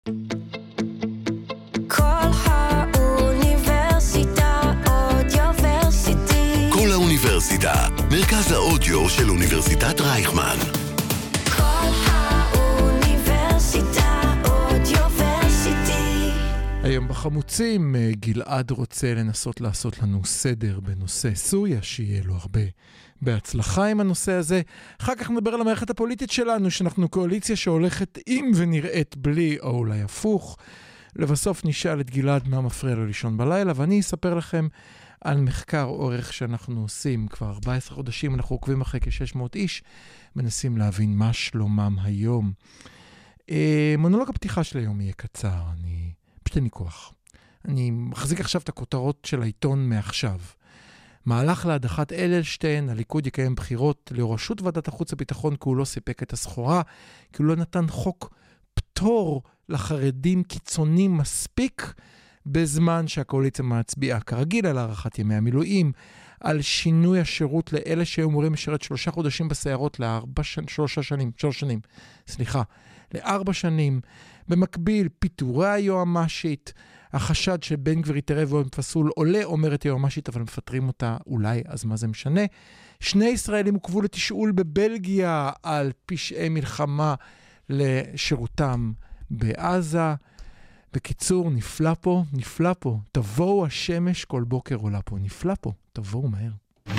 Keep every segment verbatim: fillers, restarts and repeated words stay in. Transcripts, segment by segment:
כל האוניברסיטה, מרכז האודיו של אוניברסיטת רייכמן. כל האוניברסיטה אודיוורסיטי. היום בחמוצים גלעד רוצה לנסות לעשות לנו סדר בנושא סוריה, שיהיה לו הרבה בהצלחה עם הנושא הזה. אחר כך נדבר על המערכת הפוליטית שלנו, שאנחנו קואליציה שהולכת עם ונראית בלי, או אולי הפוך. לבסוף נשאל את גלעד מה מפריע לו לישון בלילה, ואני אספר לכם על מחקר אורך שאנחנו עושים כבר ארבעה עשר חודשים, אנחנו עוקבים אחרי כ-שש מאות איש, מנסים להבין מה שלומם היום. אה, מונולוג הפתיחה של היום יהיה קצר, אני פשוט אין לי כוח. אני מחזיק עכשיו את הכותרות של העיתון מעכשיו. מהלך להדחת אלשטיין, הליכוד יקיים בחירות לראשות ועדת החוץ הביטחון, כי הוא לא סיפק את הסחורה, כי הוא לא נתן חוק פטור לחרדים קיצונים מספיק, בזמן שהקואליציה מצביעה כרגיל על הארכת ימי המילואים, על שינוי השירות לאלה שהיו אמורים לשרת שלושה חודשים בסיירות לארבע שנים, שלושה שנים, שלוש שנים, סליחה, לארבע שנים. במקביל, פיטורי היועמ"שית, החשד שבן גביר יתערב והוא פסול עולה, אומרת היועמ"שית, אבל מפטרים אותה אולי, אז מה זה משנה? שני ישראלים עוכבו לתשאול בבלגיה על פשעי מלחמה לשירותם בעזה. בקיצור, נפלא פה, נפלא פה. תבואו השמש כל בוקר עולה פה. נפלא פה, תבואו מהר.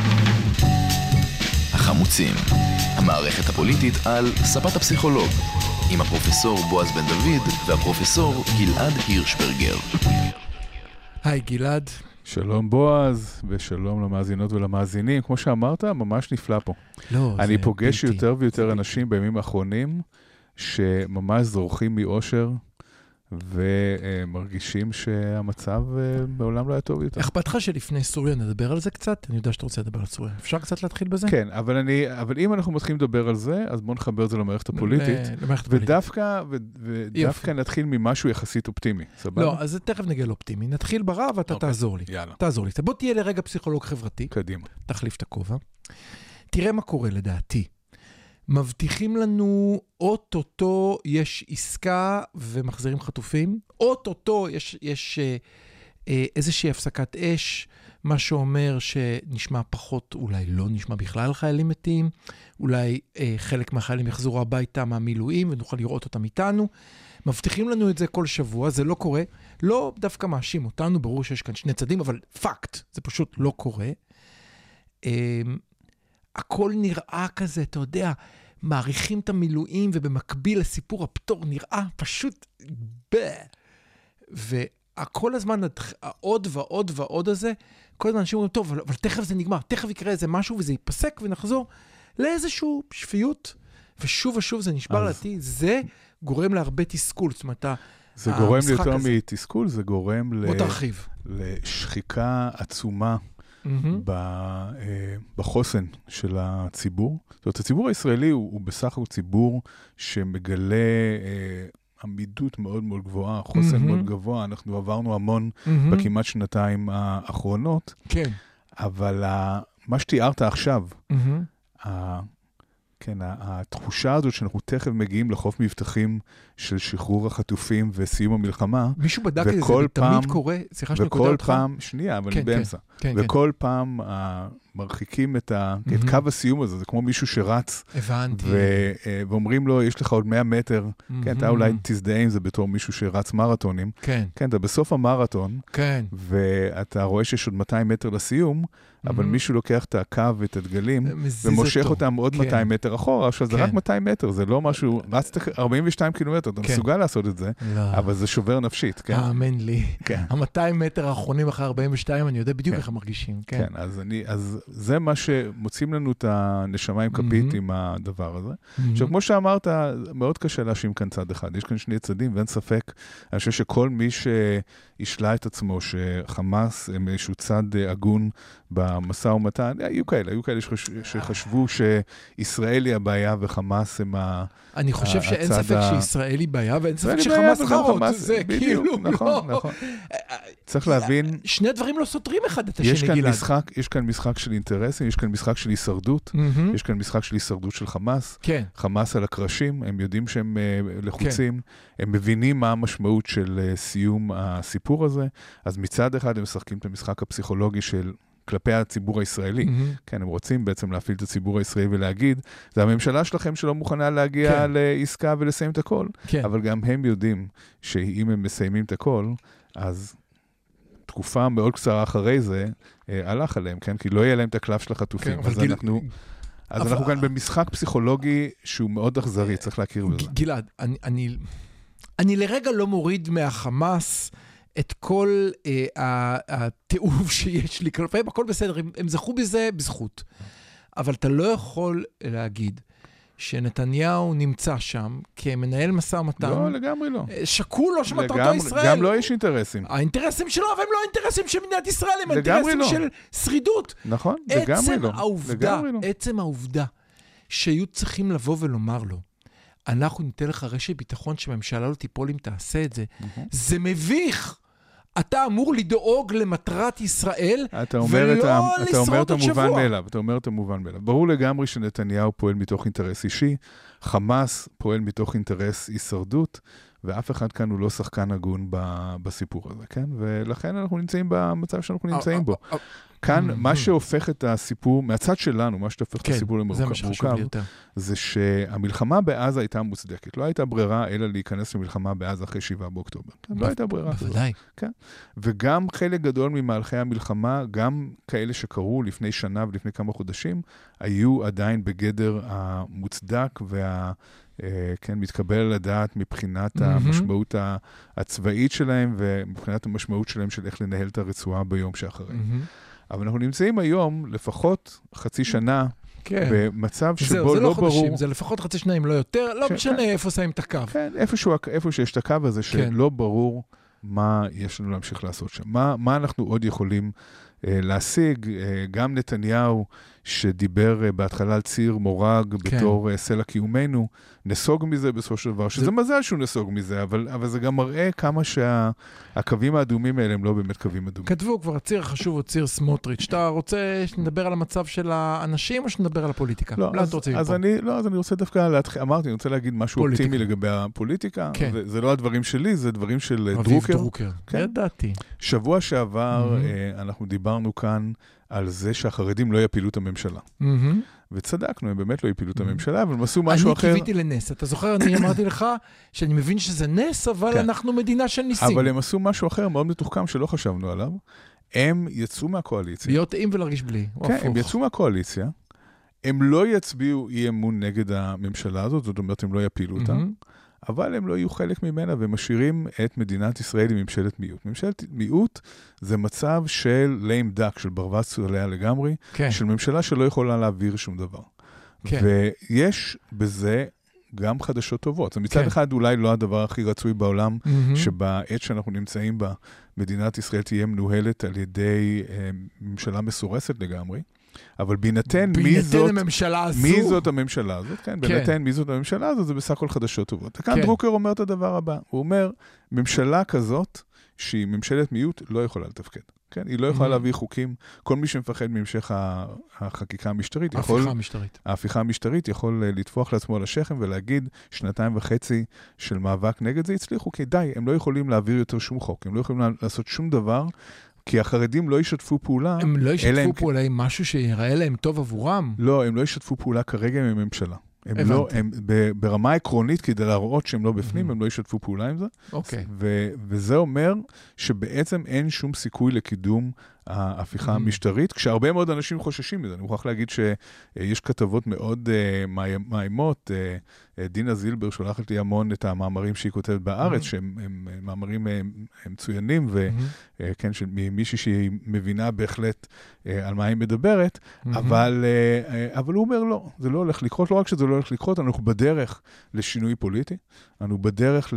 החמוצים, המערכת הפוליטית על ספת הפסיכולוג, עם הפרופסור בועז בן דוד והפרופסור גלעד הירשברגר. היי גלעד. שלום בועז, ושלום למאזינות ולמאזינים. כמו שאמרת, ממש נפלא פה. לא, אני זה פוגש בלתי. יותר ויותר אנשים בימים האחרונים, שממש זורחים מאושר, ומרגישים שהמצב בעולם לא היה טוב יותר. אכפת לך שלפני סוריה נדבר על זה קצת? אני יודע שאתה רוצה לדבר על סוריה. אפשר קצת להתחיל בזה? כן, אבל, אני, אבל אם אנחנו מתחילים לדבר על זה, אז בואו נחבר את זה למערכת הפוליטית. למערכת הפוליטית. ודווקא, ו, ודווקא נתחיל ממשהו יחסית אופטימי. סבבה? לא, אז תכף נגיע לאופטימי. נתחיל ברע ואתה אוקיי, תעזור לי. יאללה. תעזור לי. בוא תהיה לרגע פסיכולוג חברתי. קדימה. תחליף את הכובע. תראה מה קורה לדעתי. מבטיחים לנו, אוטוטו יש עסקה ומחזירים חטופים, אוטוטו יש, יש אה, אה, איזושהי הפסקת אש, מה שאומר שנשמע פחות, אולי לא נשמע בכלל חיילים מתים, אולי אה, חלק מהחיילים יחזרו הביתה מהמילואים ונוכל לראות אותם איתנו. מבטיחים לנו את זה כל שבוע, זה לא קורה, לא דווקא מאשים אותנו, ברור שיש כאן שני צדים, אבל פאקט, זה פשוט לא קורה. אה, הכל נראה כזה, אתה יודע, מעריכים את המילואים, ובמקביל לסיפור הפטור נראה פשוט ב... והכל הזמן, עוד ועוד ועוד הזה, כל הזמן אנשים אומרים, טוב, אבל, אבל תכף זה נגמר, תכף יקרה איזה משהו, וזה ייפסק ונחזור לאיזשהו שפיות, ושוב ושוב זה נשבר אז... לדעתי, זה גורם להרבה תסכול, זאת אומרת, זה גורם ליותר מתסכול, זה גורם ל... תרחיב. לשחיקה עצומה, בחוסן של הציבור. זאת אומרת, הציבור הישראלי הוא, הוא בסך הכל ציבור שמגלה אה, עמידות מאוד מאוד גבוהה, חוסן מאוד גבוה. אנחנו עברנו המון בכמעט שנתיים האחרונות. כן. אבל ה, מה שתיארת עכשיו, ה, כן, התחושה הזאת שאנחנו תכף מגיעים לחוף מבטחים של שחרור החטופים וסיום המלחמה. מישהו בדק את זה, זה תמיד קורה, שיחה שנקודה אותך? וכל פעם, שנייה, אבל אני באמצע. וכל פעם מרחיקים את קו הסיום הזה, זה כמו מישהו שרץ. הבנתי. ואומרים לו, יש לך עוד מאה מטר, כן, אתה אולי תזדהה עם זה בתור מישהו שרץ מרתונים. כן. כן, אתה בסוף המרתון, ואתה רואה שיש עוד מאתיים מטר לסיום, אבל מישהו לוקח את הקו ואת הדגלים, ומושך אותם עוד מאתיים מטר אחורה, עכשיו זה רק מאתיים מטר, זה לא משהו, רצת ארבעים ושתיים קילומטר, אתה מסוגל לעשות את זה, אבל זה שובר נפשית, כן? האמן לי. ה-מאתיים מטר האחרונים אחרי ארבעים ושתיים, אני יודע בדיוק איך הם מרגישים, כן. כן, אז זה מה שמוצאים לנו את הנשמה עם כפית עם הדבר הזה. עכשיו, כמו שאמרת, מאוד קשה להאשים כאן צד אחד, יש כאן שני צדים, ואין ספק, אני חושב שכל מי שישלה את עצמו, שחמאס הם איזשהו צד הגון במשא ומתן, היו כאלה, היו כאלה שחשבו שישראל היא הבעיה וחמאס הם הצד ה... אני חושב שאין ספק שישראל היא בעיה, ואין ספק שחמאס חרות, זה כאילו נכון, נכון. צריך להבין... שני דברים לא סותרים אחד את השני, גלעד. יש כאן משחק של של אינטרסים, יש כאן משחק של הישרדות, Mm-hmm. יש כאן משחק של הישרדות של חמאס, כן. חמאס על הקרשים, הם יודעים שהם uh, לחוצים, כן. הם מבינים מה המשמעות של uh, סיום הסיפור הזה, אז מצד אחד הם משחקים את המשחק הפסיכולוגי של כלפי הציבור הישראלי. Mm-hmm. כן, הם רוצים בעצם להפעיל את הציבור הישראלי ולהגיד, זה הממשלה שלכם שלא מוכנה להגיע כן. לעסקה ולסיים את הכל. כן. אבל גם הם יודעים שאם הם מסיימים את הכל, אז תקופה מאוד קצרה אחרי זה, אה, הלך עליהם, כן? כי לא יהיה להם את הקלף של החטופים. כן, אז גיל... אנחנו, אז אבל... אנחנו כאן במשחק פסיכולוגי שהוא מאוד אכזרי, צריך להכיר בזה. גלעד, אני, אני, אני לרגע לא מוריד מהחמאס את כל אה, התיעוב שיש לי כלפיהם, הכל בסדר, הם, הם זכו בזה בזכות. אבל אתה לא יכול להגיד שנתניהו נמצא שם כמנהל משא ומתן. לא, לגמרי לא. שקול לא שמטרתו ישראל. גם לא יש אינטרסים. האינטרסים שלו, אבל הם לא האינטרסים של מדינת ישראל, הם האינטרסים לא. של שרידות. נכון, לגמרי לא. העובדה, עצם העובדה שהיו צריכים לבוא ולומר לו, אנחנו ניתן לך רשת ביטחון שממשלה לא תיפול אם תעשה את זה. זה מביך. אתה אמור לדאוג למטרת ישראל, אתה אומר ולא את אתה אומר את המובן מאליו. אתה אומר את המובן מאליו. ברור לגמרי שנתניהו פועל מתוך אינטרס אישי, חמאס פועל מתוך אינטרס הישרדות, ואף אחד כאן הוא לא שחקן הגון בסיפור הזה, כן? ולכן אנחנו נמצאים במצב שאנחנו נמצאים בו. כאן, מה שהופך את הסיפור, מהצד שלנו, מה שהופך את הסיפור למורכב, זה שהמלחמה בעזה הייתה מוצדקת. לא הייתה ברירה אלא להיכנס למלחמה בעזה אחרי שבעה באוקטובר. לא הייתה ברירה. בוודאי. וגם חלק גדול ממהלכי המלחמה, גם כאלה שקרו לפני שנה ולפני כמה חודשים, היו עדיין בגדר המוצדק וה... כן, מתקבל על הדעת מבחינת mm-hmm. המשמעות הצבאית שלהם, ומבחינת המשמעות שלהם של איך לנהל את הרצועה ביום שאחרי. Mm-hmm. אבל אנחנו נמצאים היום לפחות חצי שנה, כן. במצב שבו זהו, זה לא, לא ברור... חודשים, זה לפחות חצי שנה, אם לא יותר, לא ש... משנה כן. איפה שמים את הקו. כן, איפשהו, איפה שיש את הקו הזה, שלא כן. ברור מה יש לנו להמשיך לעשות שם. מה, מה אנחנו עוד יכולים אה, להשיג? אה, גם נתניהו, שדיבר uh, בהתחלה על ציר מורג כן. בתור uh, סלע קיומנו, נסוג מזה בסופו של דבר, שזה זה... מזל שהוא נסוג מזה, אבל, אבל זה גם מראה כמה שהקווים שה... האדומים האלה הם לא באמת קווים אדומים. כתבו כבר, הציר החשוב הוא ציר סמוטריץ'. אתה רוצה שנדבר על המצב של האנשים או שנדבר על הפוליטיקה? לא, אז, אז, אני, לא אז אני רוצה דווקא להתחיל, אמרתי, אני רוצה להגיד משהו פוליטיקה. אופטימי לגבי הפוליטיקה. כן. זה, זה לא הדברים שלי, זה דברים של דרוקר. דרוקר, כן. ידעתי. שבוע שעבר mm-hmm. אנחנו דיברנו כאן על זה שהחרדים לא יפילו את הממשלה. Mm-hmm. וצדקנו, הם באמת לא יפילו את הממשלה, אבל הם עשו משהו אחר. אני קיוויתי לנס. אתה זוכר, אני אמרתי לך שאני מבין שזה נס, אבל כן. אנחנו מדינה של ניסים. אבל הם עשו משהו אחר מאוד מתוחכם שלא חשבנו עליו. הם יצאו מהקואליציה. להיות עם ולהרגיש בלי. כן, הם יצאו מהקואליציה. הם לא יצביעו אי אמון נגד הממשלה הזאת, זאת אומרת, הם לא יפילו אותה. Mm-hmm. אבל הם לא יהיו חלק ממנה, ומשאירים את מדינת ישראל עם ממשלת מיעוט. ממשלת מיעוט זה מצב של ליים דק, של ברווז צולע לגמרי, כן. של ממשלה שלא יכולה להעביר שום דבר. כן. ויש בזה גם חדשות טובות. מצד כן. אחד אולי לא הדבר הכי רצוי בעולם, mm-hmm. שבעת שאנחנו נמצאים בה, מדינת ישראל תהיה מנוהלת על ידי אה, ממשלה מסורסת לגמרי. אבל בינתן מי זאת, מי זאת הממשלה הזאת, כן, בינתן מי זאת הממשלה הזאת, זה בסך הכל חדשות טובות. כאן דרוקר אומר את הדבר הבא, הוא אומר, ממשלה כזאת, שהיא ממשלת מיעוט, לא יכולה לתפקד. כן, היא לא יכולה להביא חוקים, כל מי שמפחד מהמשך החקיקה המשטרית, יכול, ההפיכה המשטרית יכול לטפוח לעצמו על השכם ולהגיד, שנתיים וחצי של מאבק נגד זה הצליחו, כי די, הם לא יכולים להעביר יותר שום חוק, הם לא יכולים לעשות שום דבר, כי החרדים לא ישתפו פעולה. הם לא ישתפו פעולה עם משהו שיראה להם טוב עבורם? לא, הם לא ישתפו פעולה כרגע עם הממשלה. הם לא, הם ברמה עקרונית, כדי להראות שהם לא בפנים, הם לא ישתפו פעולה עם זה. אוקיי. וזה אומר שבעצם אין שום סיכוי לקידום ההפיכה המשטרית, כשהרבה מאוד אנשים חוששים מזה. אני מוכרח להגיד שיש כתבות מאוד מאיימות. דינה זילבר שולחת לי המון את המאמרים שהיא כותבת בארץ, שהם מאמרים מצוינים, וכן, ממישהי שהיא מבינה בהחלט על מה היא מדברת, אבל הוא אומר לא, זה לא הולך לקרות, לא רק שזה לא הולך לקרות, אנחנו בדרך לשינוי פוליטי, אנחנו בדרך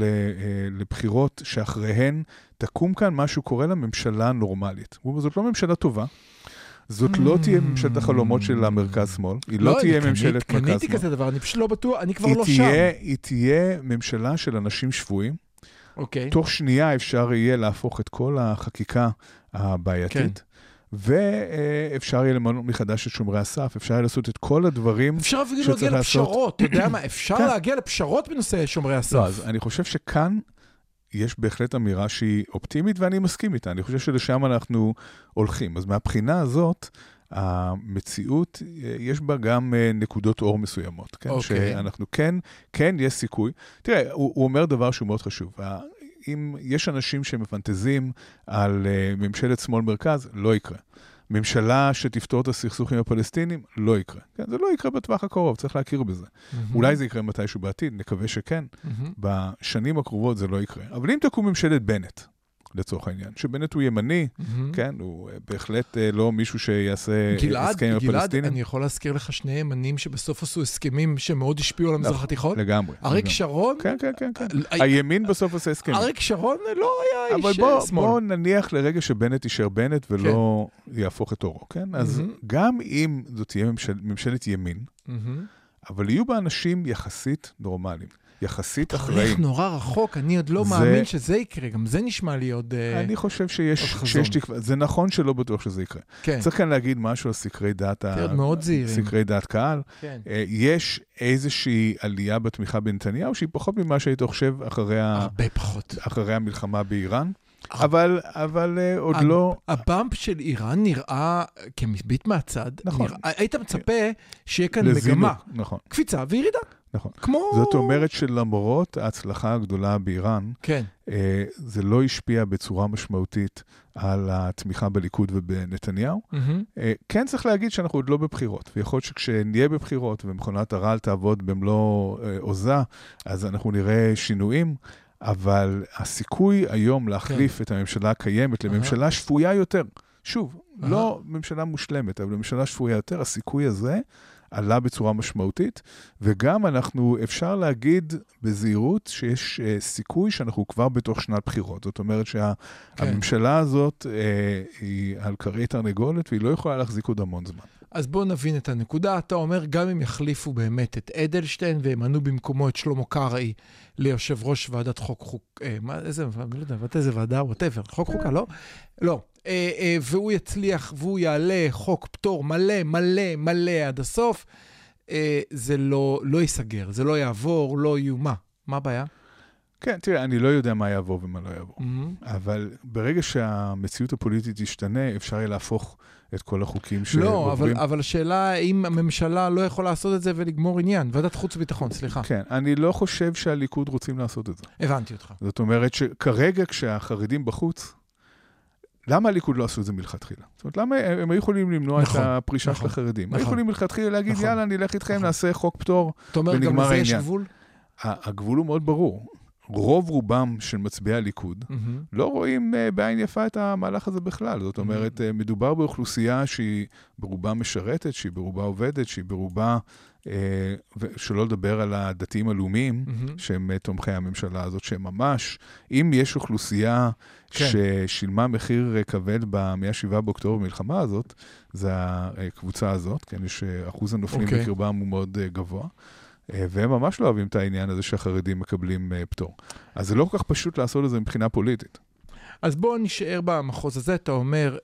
לבחירות שאחריהן תקום כאן משהו קורא לממשלה נורמלית. הוא אומר, זאת לא ממשלה טובה, זאת לא תהיה ממשלת החלומות של המרכז-שמאל, היא לא תהיה ממשלת מרכז-שמאל. קניתי כזה דבר, אני פשוט לא בטוח, אני כבר לא שם. היא תהיה ממשלה של אנשים שבויים. תוך שנייה אפשר יהיה להפוך את כל החקיקה הבעייתית, ואפשר יהיה למנות מחדש את שומרי הסף, אפשר יהיה לעשות את כל הדברים אפשר אפילו להגיע לפשרות, אתה יודע מה, אפשר להגיע לפשרות בנושא שומרי הסף. לא, אז אני חושב שכאן יש בהחלט אמירה שהיא אופטימית, ואני מסכים איתה, אני חושב שלשם אנחנו הולכים. אז מהבחינה הזאת, המציאות, יש בה גם נקודות אור מסוימות, כן? Okay. שאנחנו כן, כן יש סיכוי. תראה, הוא, הוא אומר דבר שהוא מאוד חשוב. אם יש אנשים שמפנטזים על ממשלת שמאל מרכז, לא יקרה. ממשלה שתפתור את הסכסוך עם הפלסטינים, לא יקרה. כן? זה לא יקרה בטווח הקרוב, צריך להכיר בזה. Mm-hmm. אולי זה יקרה מתישהו בעתיד, נקווה שכן. Mm-hmm. בשנים הקרובות זה לא יקרה. אבל אם תקום ממשלת בנט, לצורך העניין, שבנט הוא ימני, mm-hmm. כן, הוא בהחלט לא מישהו שיעשה גלעד, הסכם עם גלעד, הפלסטינים. אני יכול להזכיר לך שני ימנים שבסוף עשו הסכמים שמאוד השפיעו על המזרח התיכון? לגמרי. אריק שרון? כן, כן, כן. כן. הימין בסוף עושה הסכמים. אריק שרון לא היה איש שמאל. אבל שמאל. בוא נניח לרגע שבנט יישאר בנט ולא כן. יהפוך את אורו, כן? אז mm-hmm. גם אם זאת תהיה ממשל, ממשלת ימין, mm-hmm. אבל יהיו בה אנשים יחסית נורמליים. יחסית אחראים. הולך נורא רחוק, אני עוד לא זה... מאמין שזה יקרה, גם זה נשמע לי עוד אני חושב שיש, שיש תקווה, זה נכון שלא בטוח שזה יקרה. כן. צריך כאן להגיד משהו על סקרי דעת, ה... מאוד זהירים. סקרי דעת קהל. כן. יש איזושהי עלייה בתמיכה בנתניהו, שהיא פחות ממה שהיית חושב אחרי, ה... פחות. אחרי המלחמה באיראן. אבל, אבל עוד לא... הבאמפ של איראן נראה כמביט מהצד. נכון. נראה... היית מצפה שיהיה כאן מגמה. נכון. קפיצה וירידה. נכון. כמו... זאת אומרת שלמרות ההצלחה הגדולה באיראן, כן. אה, זה לא השפיע בצורה משמעותית על התמיכה בליכוד ובנתניהו. Mm-hmm. אה, כן צריך להגיד שאנחנו עוד לא בבחירות, ויכול להיות שכשנהיה בבחירות ומכונת הרעל תעבוד במלוא אה, עוזה, אז אנחנו נראה שינויים, אבל הסיכוי היום להחליף כן. את הממשלה הקיימת לממשלה שפויה יותר, שוב, Aha. לא ממשלה מושלמת, אבל ממשלה שפויה יותר, הסיכוי הזה עלה בצורה משמעותית, וגם אנחנו, אפשר להגיד בזהירות שיש uh, סיכוי שאנחנו כבר בתוך שנת בחירות. זאת אומרת שהממשלה כן. הזאת uh, היא על קרעי תרנגולת, והיא לא יכולה להחזיק עוד המון זמן. אז בואו נבין את הנקודה. אתה אומר, גם אם יחליפו באמת את אדלשטיין, וימנו במקומו את שלמה קרעי ליושב ראש ועדת חוק חוק, אה, מה, איזה, אני לא יודע, איזה ועדה, whatever, חוק חוקה, לא? לא. אה, אה, והוא יצליח, והוא יעלה חוק פטור מלא, מלא, מלא עד הסוף, אה, זה לא, לא ייסגר, זה לא יעבור, לא יהיו מה. מה הבעיה? כן, תראה, אני לא יודע מה יעבור ומה לא יעבור. Mm-hmm. אבל ברגע שהמציאות הפוליטית תשתנה, אפשר יהיה להפוך את כל החוקים שעוברים. לא, אבל, אבל השאלה האם הממשלה לא יכולה לעשות את זה ולגמור עניין. ועדת חוץ וביטחון, סליחה. כן, אני לא חושב שהליכוד רוצים לעשות את זה. הבנתי אותך. זאת אומרת שכרגע כשהחרדים בחוץ, למה הליכוד לא עשו את זה מלכתחילה? זאת אומרת, למה הם היו יכולים למנוע נכון, את הפרישה נכון, של החרדים? נכון, היו יכולים מלכתחילה להגיד, נכון, יאללה, נלך איתכם, נכון. נעשה חוק פטור, ונגמר העניין. אתה אומר, גם לזה יש גבול? הגבול הוא מאוד ברור. רוב רובם של מצביעי הליכוד mm-hmm. לא רואים uh, בעין יפה את המהלך הזה בכלל. זאת אומרת, mm-hmm. uh, מדובר באוכלוסייה שהיא ברובה משרתת, שהיא ברובה עובדת, שהיא ברובה, uh, שלא לדבר על הדתיים הלאומיים, mm-hmm. שהם uh, תומכי הממשלה הזאת, שהם ממש, אם יש אוכלוסייה כן. ששילמה מחיר uh, כבד ב-מאה ושבעה באוקטובר במלחמה הזאת, זה הקבוצה הזאת, כן, יש uh, אחוז הנופלים okay. בקרבם הוא מאוד uh, גבוה. והם ממש לא אוהבים את העניין הזה שהחרדים מקבלים פטור. אז זה לא כל כך פשוט לעשות את זה מבחינה פוליטית. אז בואו נשאר במחוז הזה, אתה אומר,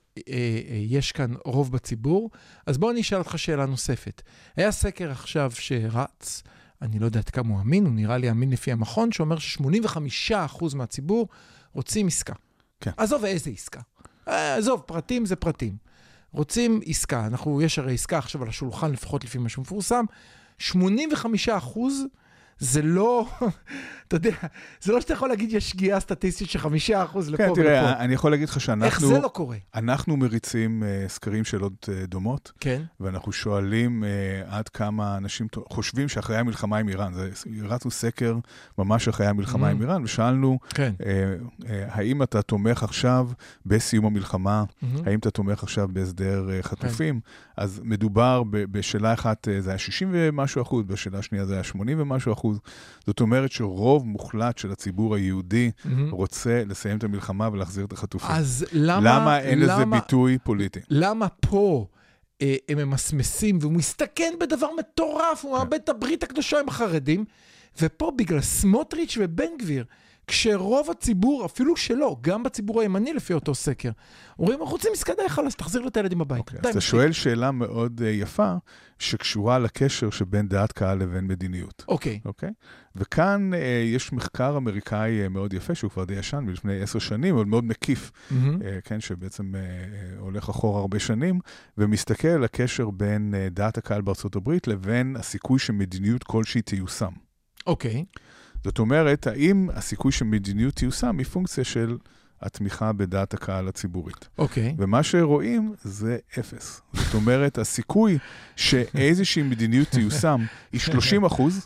יש כאן רוב בציבור, אז בואו נשאל אותך שאלה נוספת. היה סקר עכשיו שרץ, אני לא יודעת כמה הוא אמין, הוא נראה לי אמין לפי המכון, שאומר ש-שמונים וחמישה אחוז מהציבור רוצים עסקה. כן. עזוב איזה עסקה. עזוב, פרטים זה פרטים. רוצים עסקה, אנחנו, יש הרי עסקה עכשיו על השולחן, לפחות לפי מה שמפורסם, שמונים וחמישה אחוז זה לא, אתה יודע, זה לא שאתה יכול להגיד יש שגיאה סטטיסטית של חמישה אחוז לפה ולפה. כן, תראה, אני יכול להגיד לך שאנחנו... איך זה לא קורה? אנחנו מריצים uh, סקרים שאלות uh, דומות, כן. ואנחנו שואלים uh, עד כמה אנשים חושבים שאחרי המלחמה עם איראן, זה, הרצנו סקר ממש אחרי המלחמה mm. עם איראן, ושאלנו, כן. uh, uh, האם אתה תומך עכשיו בסיום המלחמה, mm-hmm. האם אתה תומך עכשיו בהסדר uh, חטופים, כן. אז מדובר ב- בשאלה אחת, uh, זה היה שישים ומשהו אחוז, בשאלה השנייה זה היה שמונים ומשהו אחוז, זאת אומרת שרוב מוחלט של הציבור היהודי mm-hmm. רוצה לסיים את המלחמה ולהחזיר את החטופים. אז למה... למה אין למה, לזה ביטוי פוליטי? למה פה אה, הם ממסמסים, והוא מסתכן בדבר מטורף, הוא מאבד את הברית הקדושה עם החרדים, ופה בגלל סמוטריץ' ובן גביר, כשרוב הציבור, אפילו שלא, גם בציבור הימני לפי אותו סקר, אומרים, אנחנו רוצים מסקדה אחד, אז תחזיר את הילדים הביתה. אז אתה שואל שאלה מאוד יפה, שקשורה לקשר שבין דעת קהל לבין מדיניות. אוקיי. אוקיי? וכאן יש מחקר אמריקאי מאוד יפה, שהוא כבר די ישן, לפני עשר שנים, אבל מאוד מקיף, כן, שבעצם הולך אחורה הרבה שנים, ומסתכל על הקשר בין דעת הקהל בארצות הברית, לבין הסיכוי שמדיניות כלשהי תיושם. אוקיי. זאת אומרת, האם הסיכוי שמדיניות תיושם היא פונקציה של התמיכה בדעת הקהל הציבורית. אוקיי. ומה שרואים זה אפס. זאת אומרת, הסיכוי שאיזושהי מדיניות תיושם היא שלושים אחוז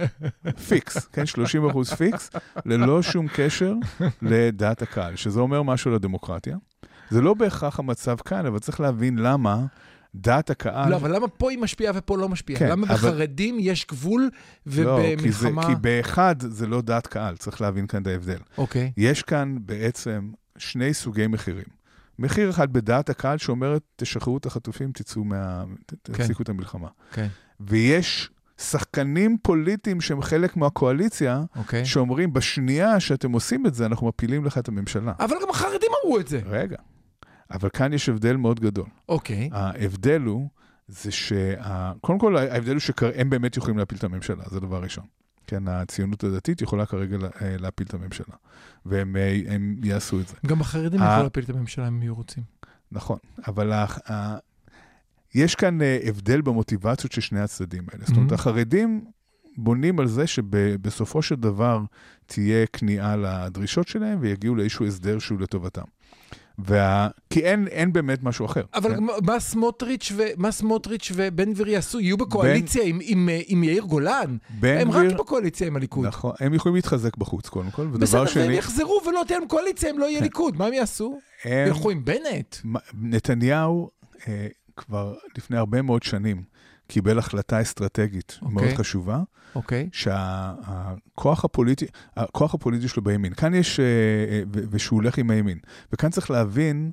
פיקס, כן? שלושים אחוז פיקס, ללא שום קשר לדעת הקהל, שזה אומר משהו לדמוקרטיה. זה לא בהכרח המצב כאן, אבל צריך להבין למה דעת הקהל... לא, אבל למה פה היא משפיעה ופה לא משפיעה? כן, למה אבל... בחרדים יש גבול ובמלחמה... לא, כי, זה, כי באחד זה לא דעת קהל, צריך להבין כאן את ההבדל. אוקיי. יש כאן בעצם שני סוגי מחירים. מחיר אחד בדעת הקהל שאומרת, תשחררו את החטופים, תצאו מה... תפסיקו את המלחמה. כן. ויש שחקנים פוליטיים שהם חלק מהקואליציה, אוקיי. שאומרים, בשנייה שאתם עושים את זה, אנחנו מפילים לך את הממשלה. אבל גם החרדים אמרו את זה. רגע. אבל כאן יש הבדל מאוד גדול. אוקיי. ההבדל הוא, זה שה... קודם כל, ההבדל הוא שהם באמת יכולים להפיל את הממשלה, זה דבר ראשון. כן, הציונות הדתית יכולה כרגע להפיל את הממשלה, והם הם יעשו את זה. גם החרדים יכולים להפיל את הממשלה, אם יהיו רוצים. נכון, אבל ה... ה... יש כאן הבדל במוטיבציות של שני הצדדים האלה. זאת אומרת, החרדים בונים על זה שבסופו של דבר תהיה כניעה לדרישות שלהם, ויגיעו לאיזשהו הסדר שהוא לטובתם. וה... כי אין, אין באמת משהו אחר. אבל כן? מה סמוטריץ' ו... מה סמוטריץ' ובן גביר יעשו? יהיו בקואליציה בן... עם, עם, עם יאיר גולן? הם גביר... רק בקואליציה עם הליכוד. נכון, הם יכולים להתחזק בחוץ קודם כל. בסדר, שני... והם יחזרו ולא תהיה להם קואליציה, הם לא יהיה כן. ליכוד. מה הם יעשו? הם... ילכו עם בנט? נתניהו אה, כבר לפני הרבה מאוד שנים קיבל החלטה אסטרטגית okay. מאוד חשובה, okay. שהכוח הפוליטי, הכוח הפוליטי שלו בימין. כאן יש, ושהוא הולך עם הימין. וכאן צריך להבין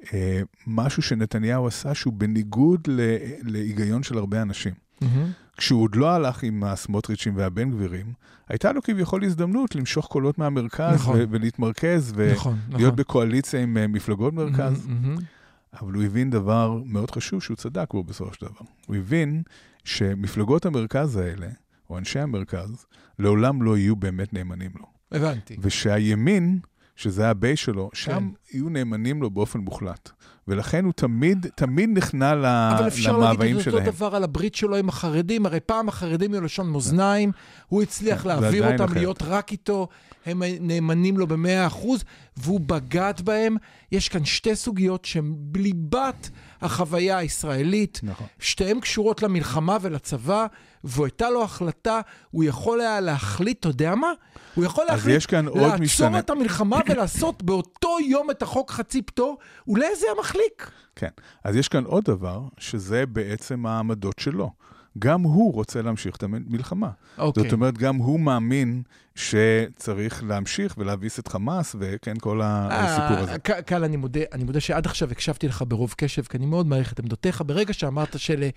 משהו שנתניהו עשה, שהוא בניגוד להיגיון של הרבה אנשים. Mm-hmm. כשהוא עוד לא הלך עם הסמוטריצ'ים והבן גבירים, הייתה לו כביכול הזדמנות למשוך קולות מהמרכז, נכון. ו- ולהתמרכז, ולהיות נכון, נכון. בקואליציה עם מפלגות מרכז. Mm-hmm, mm-hmm. אבל הוא הבין דבר מאוד חשוב שהוא צדק בו בסופו של דבר. הוא הבין שמפלגות המרכז האלה, או אנשי המרכז, לעולם לא יהיו באמת נאמנים לו. הבנתי. ושהימין, שזה הבייס שלו, שם כן. יהיו נאמנים לו באופן מוחלט. ולכן הוא תמיד, תמיד נכנע למאוויים שלהם. אבל אפשר להגיד את אותו דבר על הברית שלו עם החרדים, הרי פעם החרדים היו לשון מאזניים, הוא הצליח להעביר אותם להיות רק איתו, הם נאמנים לו במאה אחוז, והוא בגד בהם. יש כאן שתי סוגיות שהן בליבת החוויה הישראלית, נכון. שתיהן קשורות למלחמה ולצבא, והוא הייתה לו החלטה, הוא יכול היה להחליט, אתה יודע מה? הוא יכול להחליט לעצור את המלחמה ולעשות באותו יום את החוק חצי פטור, אולי זה המחליק. כן, אז יש כאן עוד דבר, שזה בעצם העמדות שלו. גם הוא רוצה להמשיך את המלחמה. אוקיי. זאת אומרת, גם הוא מאמין שצריך להמשיך ולהביס את חמאס, וכן, כל הסיפור הזה. קל, אני מודה, אני מודה שעד עכשיו הקשבתי לך ברוב קשב, כי אני מאוד מעריך את עמדותיך. ברגע שאמרת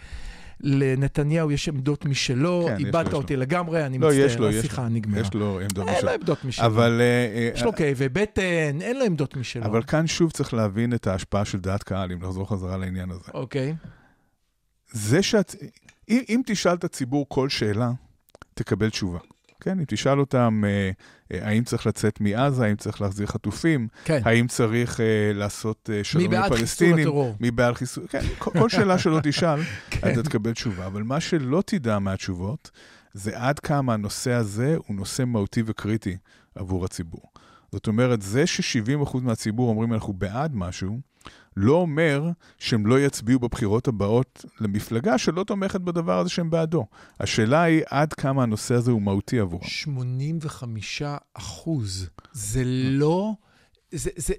שלנתניהו יש עמדות משלו, איבדת אותי לגמרי, אני מצטער, השיחה נגמרה. יש לו עמדות משלו. אין לו עמדות משלו. אבל... יש לו כאבי בטן, אין לו עמדות משלו. אבל כאן שוב צריך להבין את ההשפעה של דעת קהל, אם לחזור חזרה לעניין הזה. אוקיי. זה שאת... אם, אם תשאל את הציבור כל שאלה, תקבל תשובה. כן? אם תשאל אותם, אה, אה, האם צריך לצאת מעזה, האם צריך להחזיר חטופים, כן. האם צריך אה, לעשות אה, שלום לפלסטינים, מי בעד חיסול, כן, כל, כל שאלה שלא תשאל, כן. אתה תקבל תשובה. אבל מה שלא תדע מהתשובות, זה עד כמה הנושא הזה הוא נושא מהותי וקריטי עבור הציבור. זאת אומרת, זה ש-שבעים אחוז מהציבור אומרים אנחנו בעד משהו, לא אומר שהם לא יצביעו בבחירות הבאות למפלגה שלא תומכת בדבר הזה שהם בעדו. השאלה היא עד כמה הנושא הזה הוא מהותי עבורם. שמונים וחמישה אחוז. זה לא... זה, זה,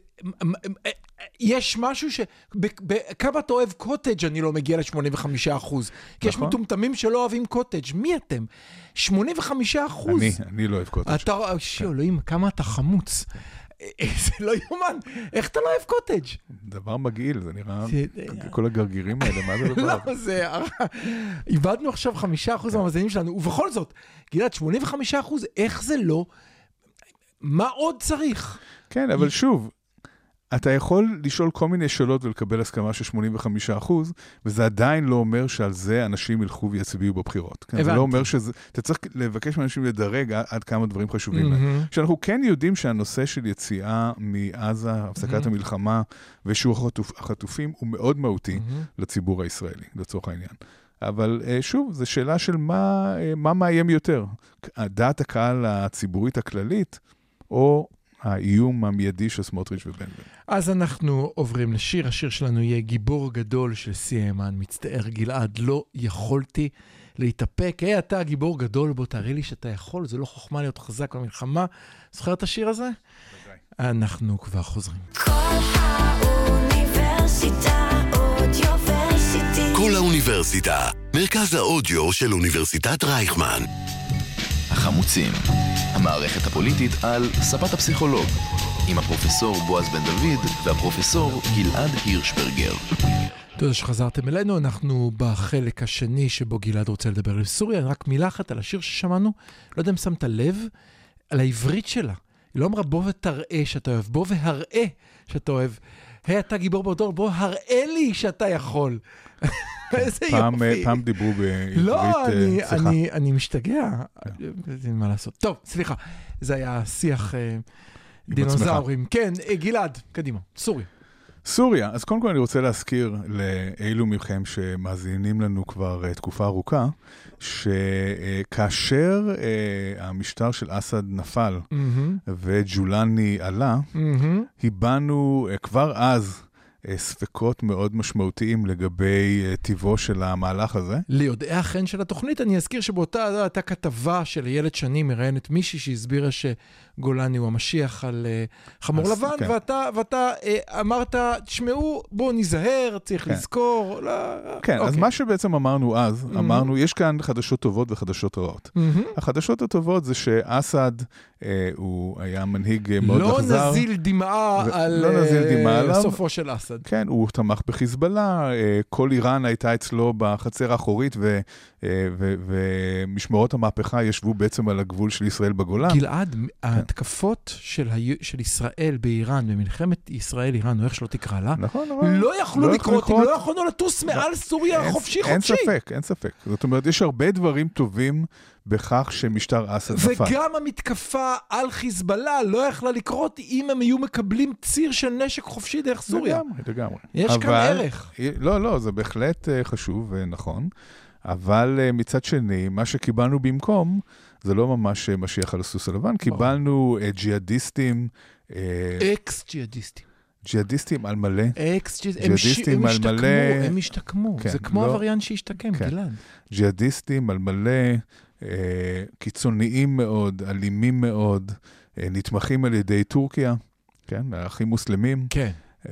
יש משהו ש... כמה אתה אוהב קוטג' אני לא מגיע ל-שמונים וחמישה אחוז. כי יש מטומטמים שלא אוהבים קוטג'. מי אתם? שמונים וחמישה אחוז. אני, אני לא אוהב קוטג'. אתה... שיו, אלוהים, כמה אתה חמוץ. זה לא יומן. איך אתה לא אוהב קוטג'? דבר מגעיל, זה נראה... כל הגרגירים האלה, מה זה דבר? לא, זה... איבדנו עכשיו חמישה אחוז מהמאזינים שלנו, ובכל זאת, גלעד, שמונים וחמישה אחוז, איך זה לא... מה עוד צריך? כן, אבל שוב, אתה יכול לשאול כל מיני שאלות ולקבל הסכמה של שמונים וחמישה אחוז, וזה עדיין לא אומר שעל זה אנשים ילכו ויצביעו בבחירות. כן? זה לא אומר שזה... אתה צריך לבקש מאנשים לדרג עד כמה דברים חשובים להם. שאנחנו כן יודעים שהנושא של יציאה מעזה, הפסקת המלחמה ושיעור החטופים, הוא מאוד מהותי לציבור הישראלי, לצורך העניין. אבל שוב, זו שאלה של מה, מה מאיים יותר. דעת הקהל הציבורית הכללית, או האיום המיידי של סמוטריץ' ובן גביר. אז אנחנו עוברים לשיר. השיר שלנו יהיה גיבור גדול של סי אמן, מצטער גלעד, לא יכולתי להתאפק. היי, אתה גיבור גדול, בוא תראה לי שאתה יכול, זה לא חוכמה להיות חזק במלחמה. זוכר את השיר הזה? אנחנו כבר חוזרים. כל האוניברסיטה אודיוורסיטי. כל האוניברסיטה, מרכז האודיו של אוניברסיטת רייכמן. החמוצים, המערכת הפוליטית על ספת הפסיכולוג, עם הפרופסור בועז בן דוד והפרופסור גלעד הירשברגר. תודה שחזרתם אלינו, אנחנו בחלק השני שבו גלעד רוצה לדבר על סוריה, רק מילה אחת על השיר ששמענו, לא יודע אם שמת לב, על העברית שלה. היא לא אמרה בוא ותראה שאתה אוהב, בוא והראה שאתה אוהב. היי, אתה גיבור בדור, בוא הראה לי שאתה יכול. איזה יופי. פעם דיברו בעברית, לא, אני משתגע. מה לעשות? טוב, סליחה. זה היה שיח דינוזאורים. כן, גלעד, קדימה. סוריה. סוריה. אז קודם כל אני רוצה להזכיר לאלו מכם שמאזינים לנו כבר תקופה ארוכה, שכאשר המשטר של אסד נפל וג'ולני עלה, היבנו כבר אז ספקות מאוד משמעותיים לגבי טיבו של המהלך הזה. ליודעי החן של התוכנית, אני אזכיר שבאותה הייתה כתבה של ילד שני מראיינת מישהי שהסבירה שגולני הוא המשיח על חמור לבן, כן. ואתה, ואתה אמרת, תשמעו, בואו נזהר, צריך כן. לזכור. לא... כן, אוקיי. אז מה שבעצם אמרנו אז, mm-hmm. אמרנו, יש כאן חדשות טובות וחדשות רעות. Mm-hmm. החדשות הטובות זה שאסד, אה, הוא היה מנהיג מאוד לא אכזר. נזיל דמעה ו... על לא נזיל דמעה עליו. סופו של אסד. כן, הוא תמך בחיזבאללה, כל איראן הייתה אצלו בחצר האחורית, ו, ו, ומשמרות המהפכה ישבו בעצם על הגבול של ישראל בגולן. גלעד, ההתקפות של, ה... של ישראל באיראן, במלחמת ישראל-איראן, או איך שלא תקרא לה, נכון, נכון. לא יכלו לא לקרות, אם לא יכולנו לטוס מעל סוריה חופשי חופשי. אין ספק, אין ספק. זאת אומרת, יש הרבה דברים טובים בכך שמשטר אסד נפל. וגם המתקפה על חיזבאללה לא יכלה לקרות אם הם היו מקבלים ציר של נשק חופשי דרך סוריה. לגמרי, לגמרי. יש אבל, כאן ערך. לא, לא, זה בהחלט חשוב ונכון, אבל מצד שני, מה שקיבלנו במקום, זה לא ממש משיח על הסוס הלבן, קיבלנו ג'יהאדיסטים. אקס-ג'יהאדיסטים. ג'יהאדיסטים על מלא. ג'יהאדיסטים על מלא. הם השתקמו, זה כמו עבריין שהשתקם, גלעד. ג'יהאדיסטים על מלא, קיצוניים מאוד, אלימים מאוד, נתמכים על ידי טורקיה, כן, האחים מוסלמים. כן.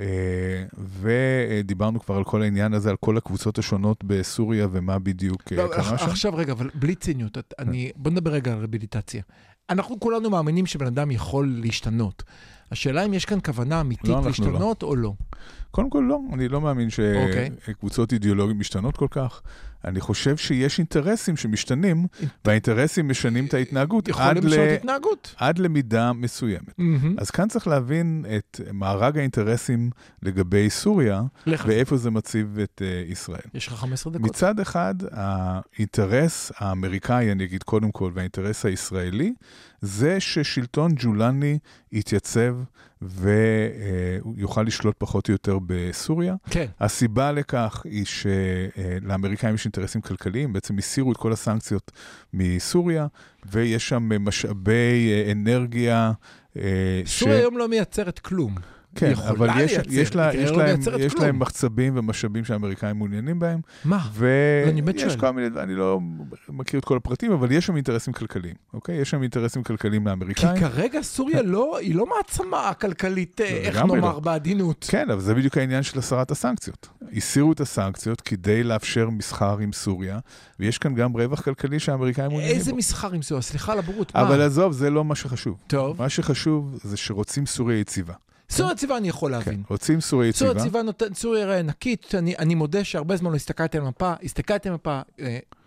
ודיברנו כבר על כל העניין הזה, על כל הקבוצות השונות בסוריה ומה בדיוק קרה שם. עכשיו רגע, אבל בלי ציניות, בוא נדבר רגע על רביליטציה. אנחנו כולנו מאמינים שבן אדם יכול להשתנות. השאלה אם יש כאן כוונה אמיתית לא, להשתנות לא. או לא. קודם כל לא, אני לא מאמין שקבוצות okay. אידיאולוגיות משתנות כל כך. אני חושב שיש אינטרסים שמשתנים, והאינטרסים משנים את ההתנהגות עד, ל... התנהגות. עד למידה מסוימת. Mm-hmm. אז כאן צריך להבין את מארג האינטרסים לגבי סוריה, לך. ואיפה זה מציב את uh, ישראל. יש לך חמש עשרה דקות. מצד אחד, האינטרס האמריקאי, אני אגיד קודם כל, והאינטרס הישראלי, זה ששלטון ג'ולני יתייצב והוא יוכל לשלוט פחות או יותר בסוריה. כן. הסיבה לכך היא שלאמריקאים יש אינטרסים כלכליים, בעצם הסירו את כל הסנקציות מסוריה, ויש שם משאבי אנרגיה. סוריה היום לא מייצרת כלום. כן, אבל יש, יש, לה, יש, להם, יש להם מחצבים ומשאבים שהאמריקאים מעוניינים בהם. מה? ויש כל מיני, אני לא מכיר את כל הפרטים, אבל יש שם אינטרסים כלכליים, אוקיי? יש שם אינטרסים כלכליים לאמריקאים. כי כרגע סוריה לא, היא לא מעצמה כלכלית, איך נאמר, בעדינות. כן, אבל זה בדיוק העניין של הסרת הסנקציות. הסירו את הסנקציות כדי לאפשר מסחר עם סוריה, ויש כאן גם רווח כלכלי שהאמריקאים מעוניינים בו. איזה מסחר עם סוריה? סליחה לבורות, מה? אבל עזוב, זה לא מה שחשוב. טוב. מה שחשוב זה שרוצים סוריה יציבה. סוריה יציבה אני יכול להבין. כן, רוצים סוריה יציבה. סוריה יציבה, סוריה נקית, אני, אני מודה שהרבה זמן לא הסתכלתי על מפה, הסתכלתי על מפה, אה,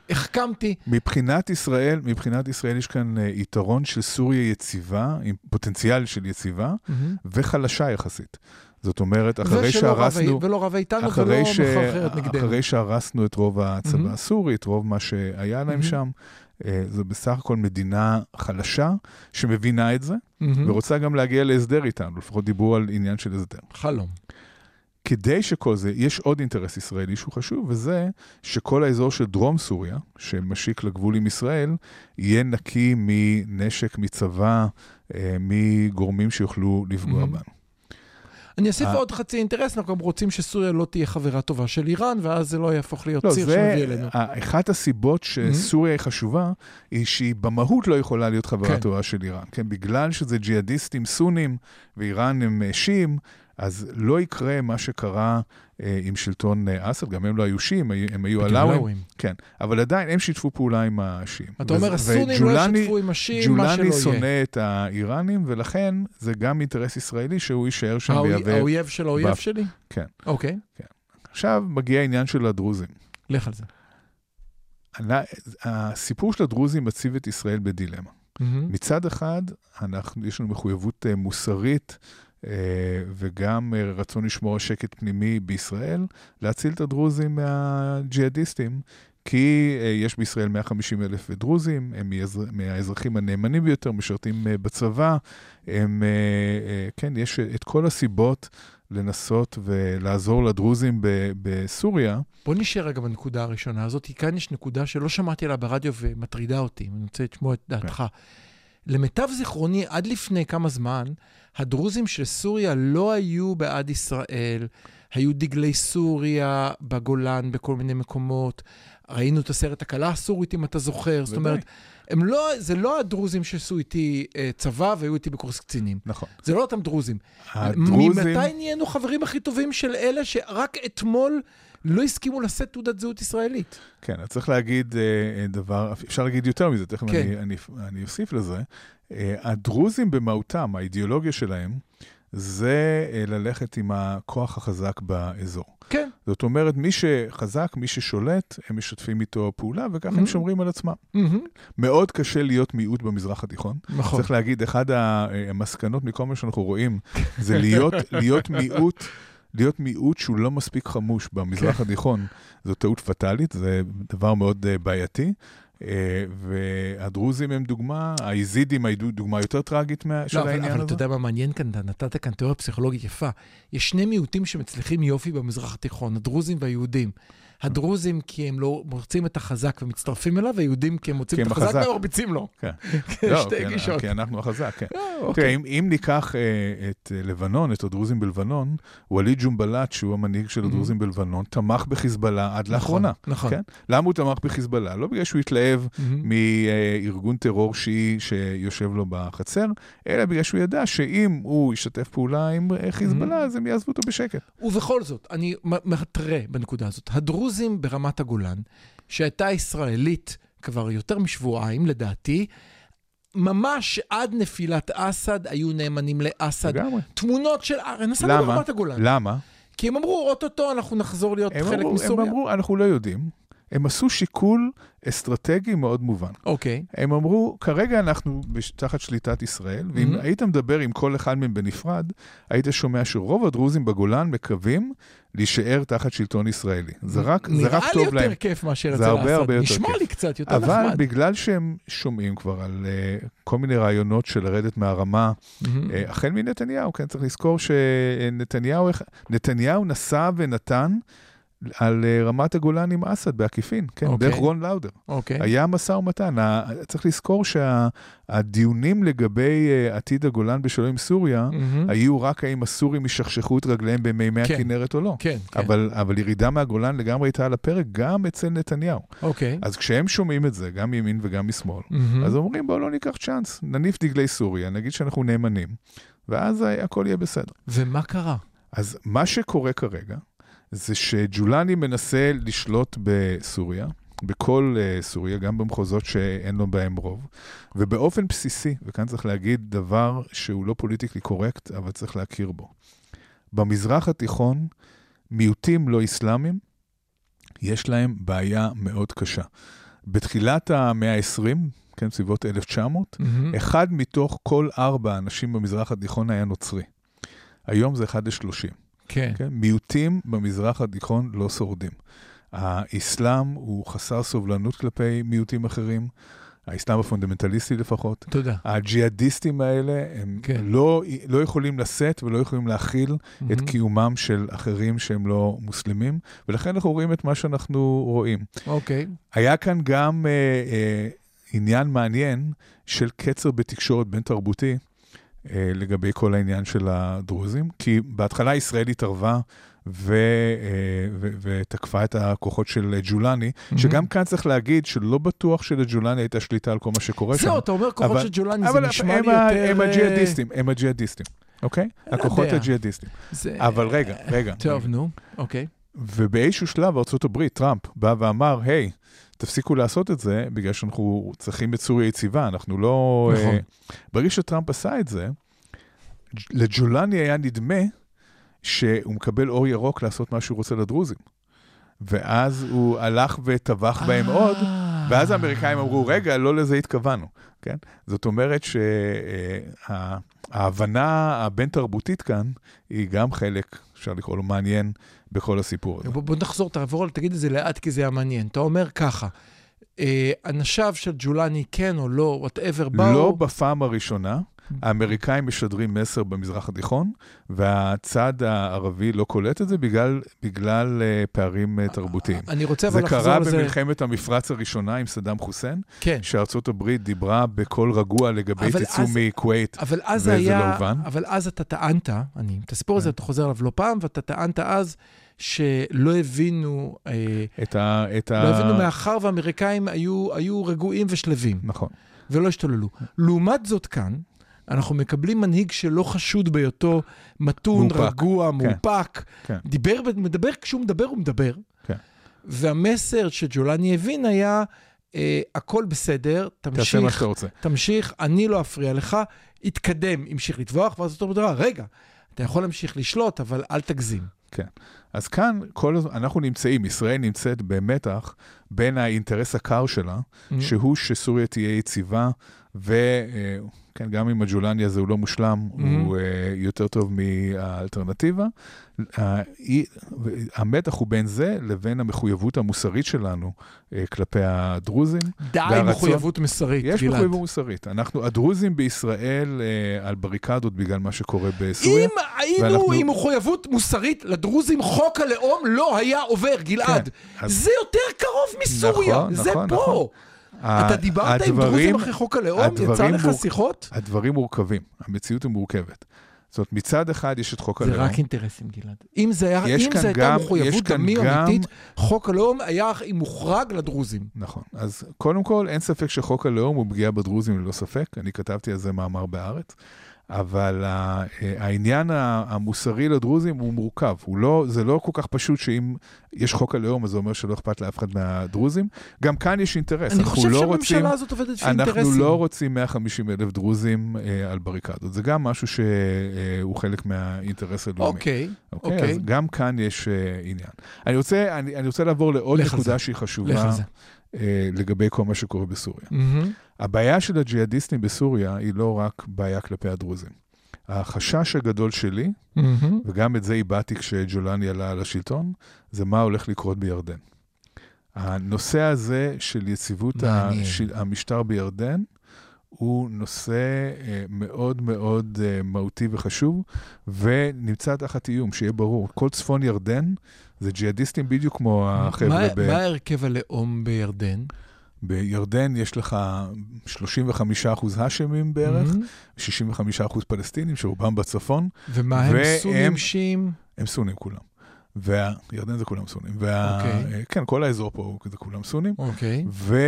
החכמתי. מבחינת ישראל, מבחינת ישראל יש כאן יתרון של סוריה יציבה, עם פוטנציאל של יציבה, וחלשה יחסית. זאת אומרת, אחרי שהרסנו... ולא רבה איתנו ולא מחרחרת נגדנו. אחרי שהרסנו את רוב הצבא הסורי, את רוב מה שהיה להם שם, זו בסך הכל מדינה חלשה, שמבינה את זה, ורוצה גם להגיע להסדר איתנו, לפחות דיבור על עניין של הסדר. חלום. כדי שכל זה, יש עוד אינטרס ישראלי שהוא חשוב, וזה שכל האזור של דרום סוריה, שמשיק לגבול עם ישראל, יהיה נקי מנשק, מצבא, מגורמים שיוכלו לפגוע בנו. אני אוסיף עוד חצי אינטרס, אנחנו גם רוצים שסוריה לא תהיה חברה טובה של איראן, ואז זה לא יהפוך להיות ציר שמביא אלינו. אחת הסיבות שסוריה היא חשובה, היא שהיא במהות לא יכולה להיות חברה טובה של איראן. בגלל שזה ג'יהאדיסטים סונים, ואיראן הם שיעים, אז לא יקרה מה שקרה אה, עם שלטון אה, אסד, גם הם לא היו שיעים, הם היו עלאווים. כן, אבל עדיין הם שיתפו פעולה עם השיעים. אתה אומר, הסונים לא ישתפו עם השיעים, מה שלא יהיה. ג'ולני שונא את האיראנים, ולכן זה גם אינטרס ישראלי שהוא יישאר שם ויהווה... האויב של האויב באף... שלי? כן. אוקיי. כן. עכשיו מגיע העניין של הדרוזים. לך על זה. הסיפור של הדרוזים מציב את ישראל בדילמה. Mm-hmm. מצד אחד, אנחנו, יש לנו מחויבות מוסרית, וגם רצון לשמור שקט פנימי בישראל, להציל את הדרוזים מהג'יהאדיסטים, כי יש בישראל מאה וחמישים אלף דרוזים, הם מהאזרחים הנאמנים ביותר, משרתים בצבא, הם, כן, יש את כל הסיבות לנסות ולעזור לדרוזים בסוריה. בוא נשאר רגע בנקודה הראשונה הזאת, כי כאן יש נקודה שלא שמעתי עליה ברדיו ומטרידה אותי, אני רוצה לשמוע את דעתך. למיטב זיכרוני, עד לפני כמה זמן, הדרוזים של סוריה לא היו בעד ישראל, היו דגלי סוריה בגולן, בכל מיני מקומות, ראינו את הסרט הקלה הסורית, אם אתה זוכר, זאת אומרת, הם לא, זה לא הדרוזים שעשו איתי צבא, והיו איתי בקורס קצינים. נכון. זה לא אותם דרוזים. הדרוזים... ממתי נהיינו חברים הכי טובים של אלה שרק אתמול לא הסכימו לשאת תעודת זהות ישראלית? כן, צריך להגיד דבר, אפשר להגיד יותר מזה, תכף כן. אני, אני, אני אוסיף לזה. הדרוזים במהותם, האידיאולוגיה שלהם, זה ללכת עם הכוח החזק באזור. כן. זאת אומרת, מי שחזק, מי ששולט, הם משתפים איתו פעולה, וכך mm-hmm. הם שומרים על עצמם. Mm-hmm. מאוד קשה להיות מיעוט במזרח התיכון. נכון. צריך להגיד, אחד המסקנות מכל מה שאנחנו רואים, זה להיות, להיות מיעוט, להיות מיעוט שהוא לא מספיק חמוש במזרח התיכון. זו טעות פטלית, זה דבר מאוד בעייתי. והדרוזים הם דוגמה, היזידים היו דוגמה יותר טרגית של העניין הזה. אבל אתה יודע מה מעניין כאן, נתת כאן תיאוריה פסיכולוגית יפה. יש שני מיעוטים שמצליחים יופי במזרח התיכון, הדרוזים והיהודים. הדרוזים כי הם לא מוצאים את החזק ומצטרפים אליו, והיהודים כי הם מוצאים את החזק ומרביצים לו. כן. שתי גישות. כי אנחנו החזק, כן. תראה, אם ניקח את לבנון, את הדרוזים בלבנון, וליד ג'ומבלט, שהוא המנהיג של הדרוזים בלבנון, תמך בחיזבאללה עד לאחרונה. נכון. למה הוא תמך בחיזבאללה? לא בגלל שהוא התלהב מארגון טרור שיעי שיושב לו בחצר, אלא בגלל שהוא ידע שאם הוא ישתף פעולה עם חיזבאללה, אז הם יעזבו אותו בשקט. ובכל זאת, אני מתרה בנקודה הזאת. הדרוזים ברמת הגולן, שהייתה ישראלית כבר יותר משבועיים, לדעתי, ממש עד נפילת אסד, היו נאמנים לאסד. לגמרי. תמונות של נסענו ברמת הגולן. למה? כי הם אמרו, אוטוטו אנחנו נחזור להיות חלק אמרו, מסוריה. הם אמרו, אנחנו לא יודעים. הם עשו שיקול אסטרטגי מאוד מובן. אוקיי. הם אמרו, כרגע אנחנו תחת שליטת ישראל, ואם mm-hmm. היית מדבר עם כל אחד מהם בנפרד, היית שומע שרוב הדרוזים בגולן מקווים להישאר תחת שלטון ישראלי. זה רק, זה רק טוב להם. נראה לי יותר כיף מאשר אצל אסד. זה הרבה הרבה יותר כיף. נשמע לי קצת יותר נחמד. אבל בגלל שהם שומעים כבר על uh, כל מיני רעיונות של לרדת מהרמה, mm-hmm. uh, החל מנתניהו, כן, צריך לזכור שנתניהו נתניהו נסע ונתן, על רמת הגולן עם אסד בעקיפין, כן, okay. דרך רון לאודר. Okay. היה מסע ומתן. צריך לזכור שהדיונים לגבי עתיד הגולן בשלום עם סוריה, mm-hmm. היו רק האם הסורים ישכשכו את רגליהם במימי כן. הכנרת או לא. כן, כן. אבל, אבל ירידה מהגולן לגמרי הייתה על הפרק, גם אצל נתניהו. Okay. אז כשהם שומעים את זה, גם מימין וגם משמאל, mm-hmm. אז אומרים, בואו לא ניקח צ'אנס, נניף דגלי סוריה, נגיד שאנחנו נאמנים, ואז הכל יהיה בסדר. ומה קרה? אז מה שקורה כרגע, זה שג'ולני מנסה לשלוט בסוריה, בכל uh, סוריה, גם במחוזות שאין לו בהם רוב, ובאופן בסיסי, וכאן צריך להגיד דבר שהוא לא פוליטיקלי קורקט, אבל צריך להכיר בו. במזרח התיכון, מיעוטים לא אסלאמים, יש להם בעיה מאוד קשה. בתחילת המאה ה-עשרים, כן, סביבות אלף תשע מאות, mm-hmm. אחד מתוך כל ארבע אנשים במזרח התיכון היה נוצרי. היום זה אחד לשלושים. כן. כן. מיעוטים במזרח התיכון לא שורדים. האסלאם הוא חסר סובלנות כלפי מיעוטים אחרים, האסלאם הפונדמנטליסטי לפחות. תודה. הג'יהאדיסטים האלה, הם כן. לא, לא יכולים לשאת ולא יכולים להכיל mm-hmm. את קיומם של אחרים שהם לא מוסלמים, ולכן אנחנו רואים את מה שאנחנו רואים. אוקיי. היה כאן גם אה, אה, עניין מעניין של קצר בתקשורת בין תרבותי, אה, לגבי כל העניין של הדרוזים, כי בהתחלה ישראל התערבה, ו, ו, ותקפה את הכוחות של ג'ולני, mm-hmm. שגם כאן צריך להגיד שלא בטוח שלג'ולני הייתה שליטה על כל מה שקורה שם. זהו, אתה אומר כוחות של ג'ולני, זה נשמע לי יותר... הם הג'יהאדיסטים, הם הג'יהאדיסטים, אוקיי? הכוחות הג'יהאדיסטים. אבל רגע, רגע. טוב, נו, אוקיי. ובאיזשהו שלב ארצות הברית, טראמפ, בא ואמר, היי, תפסיקו לעשות את זה, בגלל שאנחנו צריכים את סוריה יציבה, אנחנו לא... נכון. ברגע שטראמפ עשה את זה, לג'ולני היה נדמה שהוא מקבל אור ירוק לעשות מה שהוא רוצה לדרוזים. ואז הוא הלך וטבח בהם עוד, ואז האמריקאים אמרו, רגע, לא לזה התכוונו. כן? זאת אומרת שההבנה הבין-תרבותית כאן, היא גם חלק, אפשר לקרוא לו מעניין, בכל הסיפור הזה. בוא נחזור, תעבור, תגיד את זה לאט, כי זה היה מעניין. אתה אומר ככה, אנשיו של ג'ולני כן או לא, whatever, באו... לא בפעם הראשונה, האמריקאים משדרים מסר במזרח התיכון, והצד הערבי לא קולט את זה בגלל, בגלל uh, פערים uh, תרבותיים. אני רוצה אבל לחזור לזה... זה זה קרה במלחמת המפרץ הראשונה עם סדאם חוסיין, כן. שארצות הברית דיברה בקול רגוע לגבי תצאו מכווית, וזה היה, לא הובן. אבל אז אתה טענת, אני, את הסיפור הזה אתה חוזר עליו לא פעם, ואתה טענת אז שלא הבינו, את ה, את לא ה... הבינו מאחר והאמריקאים היו, היו רגועים ושלבים. נכון. ולא השתוללו. לעומת זאת כאן, אנחנו מקבלים מנהיג שלא חשוד בהיותו מתון, מופק. רגוע, כן. מופק. כן. דיבר, מדבר, כשהוא מדבר, הוא מדבר. כן. והמסר שג'ולני הבין היה, אה, הכל בסדר, תמשיך, תמשיך, אני לא אפריע לך, התקדם, המשיך לטבוח, ואז אותו בדבר, רגע, אתה יכול להמשיך לשלוט, אבל אל תגזים. כן. אז כאן כל, אנחנו נמצאים, ישראל נמצאת במתח בין האינטרס הקר שלה, mm-hmm. שהוא שסוריה תהיה יציבה, וכן, גם אם הג'ולני הזה הוא לא מושלם, mm-hmm. הוא uh, יותר טוב מהאלטרנטיבה. Uh, המתח הוא בין זה לבין המחויבות המוסרית שלנו uh, כלפי הדרוזים. די והרצון, מחויבות מוסרית, יש גלעד. מחויבות מוסרית. אנחנו, הדרוזים בישראל, uh, על בריקדות בגלל מה שקורה בסוריה. אם היינו ואנחנו... עם מחויבות מוסרית לדרוזים, חוק הלאום לא היה עובר, גלעד. כן, אז... זה יותר קרוב מסוריה, נכון, זה נכון, פה. נכון. אתה דיברת הדברים, עם דרוזים אחרי חוק הלאום? יצא לך מור... שיחות? הדברים מורכבים, המציאות היא מורכבת. זאת אומרת, מצד אחד יש את חוק הלאום. זה רק אינטרסים, גלעד. אם זה, היה, אם זה הייתה מחויבות דמי אמיתית, חוק הלאום היה מוחרג לדרוזים. נכון. אז קודם כל, אין ספק שחוק הלאום הוא פגיעה בדרוזים ללא ספק. אני כתבתי על זה מאמר בארץ. אבל העניין המוסרי לדרוזים הוא מורכב. הוא לא, זה לא כל כך פשוט שאם יש חוק הלאום, אז זה אומר שלא אכפת לאף אחד מהדרוזים. גם כאן יש אינטרס. אני חושב לא שהממשלה רוצים, הזאת עובדת לפי אינטרסים. אנחנו לא רוצים מאה וחמישים אלף דרוזים אה, על בריקדות. זה גם משהו שהוא חלק מהאינטרס הלאומי. אוקיי, אוקיי. אוקיי. אז גם כאן יש אה, עניין. אני רוצה, אני, אני רוצה לעבור לעוד נקודה שהיא חשובה. לגבי כל מה שקורה בסוריה. Mm-hmm. הבעיה של הג'יהאדיסטים בסוריה היא לא רק בעיה כלפי הדרוזים. החשש הגדול שלי, mm-hmm. וגם את זה איבדתי כשג'ולני עלה על השלטון, זה מה הולך לקרות בירדן. הנושא הזה של יציבות הש... המשטר בירדן, הוא נושא מאוד מאוד מהותי וחשוב, ונמצא תחת איום, שיהיה ברור. כל צפון ירדן זה ג'יהאדיסטים בדיוק כמו החבר'ה מה, ב... מה הרכב הלאום בירדן? בירדן יש לך שלושים וחמישה אחוז האשמים בערך, mm-hmm. שישים וחמישה אחוז פלסטינים שרובם בצפון. ומה הם סונים שיעים? הם סונים כולם. וירדן זה כולם סונים. וה... Okay. כן, כל האזור פה זה כולם סונים. אוקיי. Okay. ו...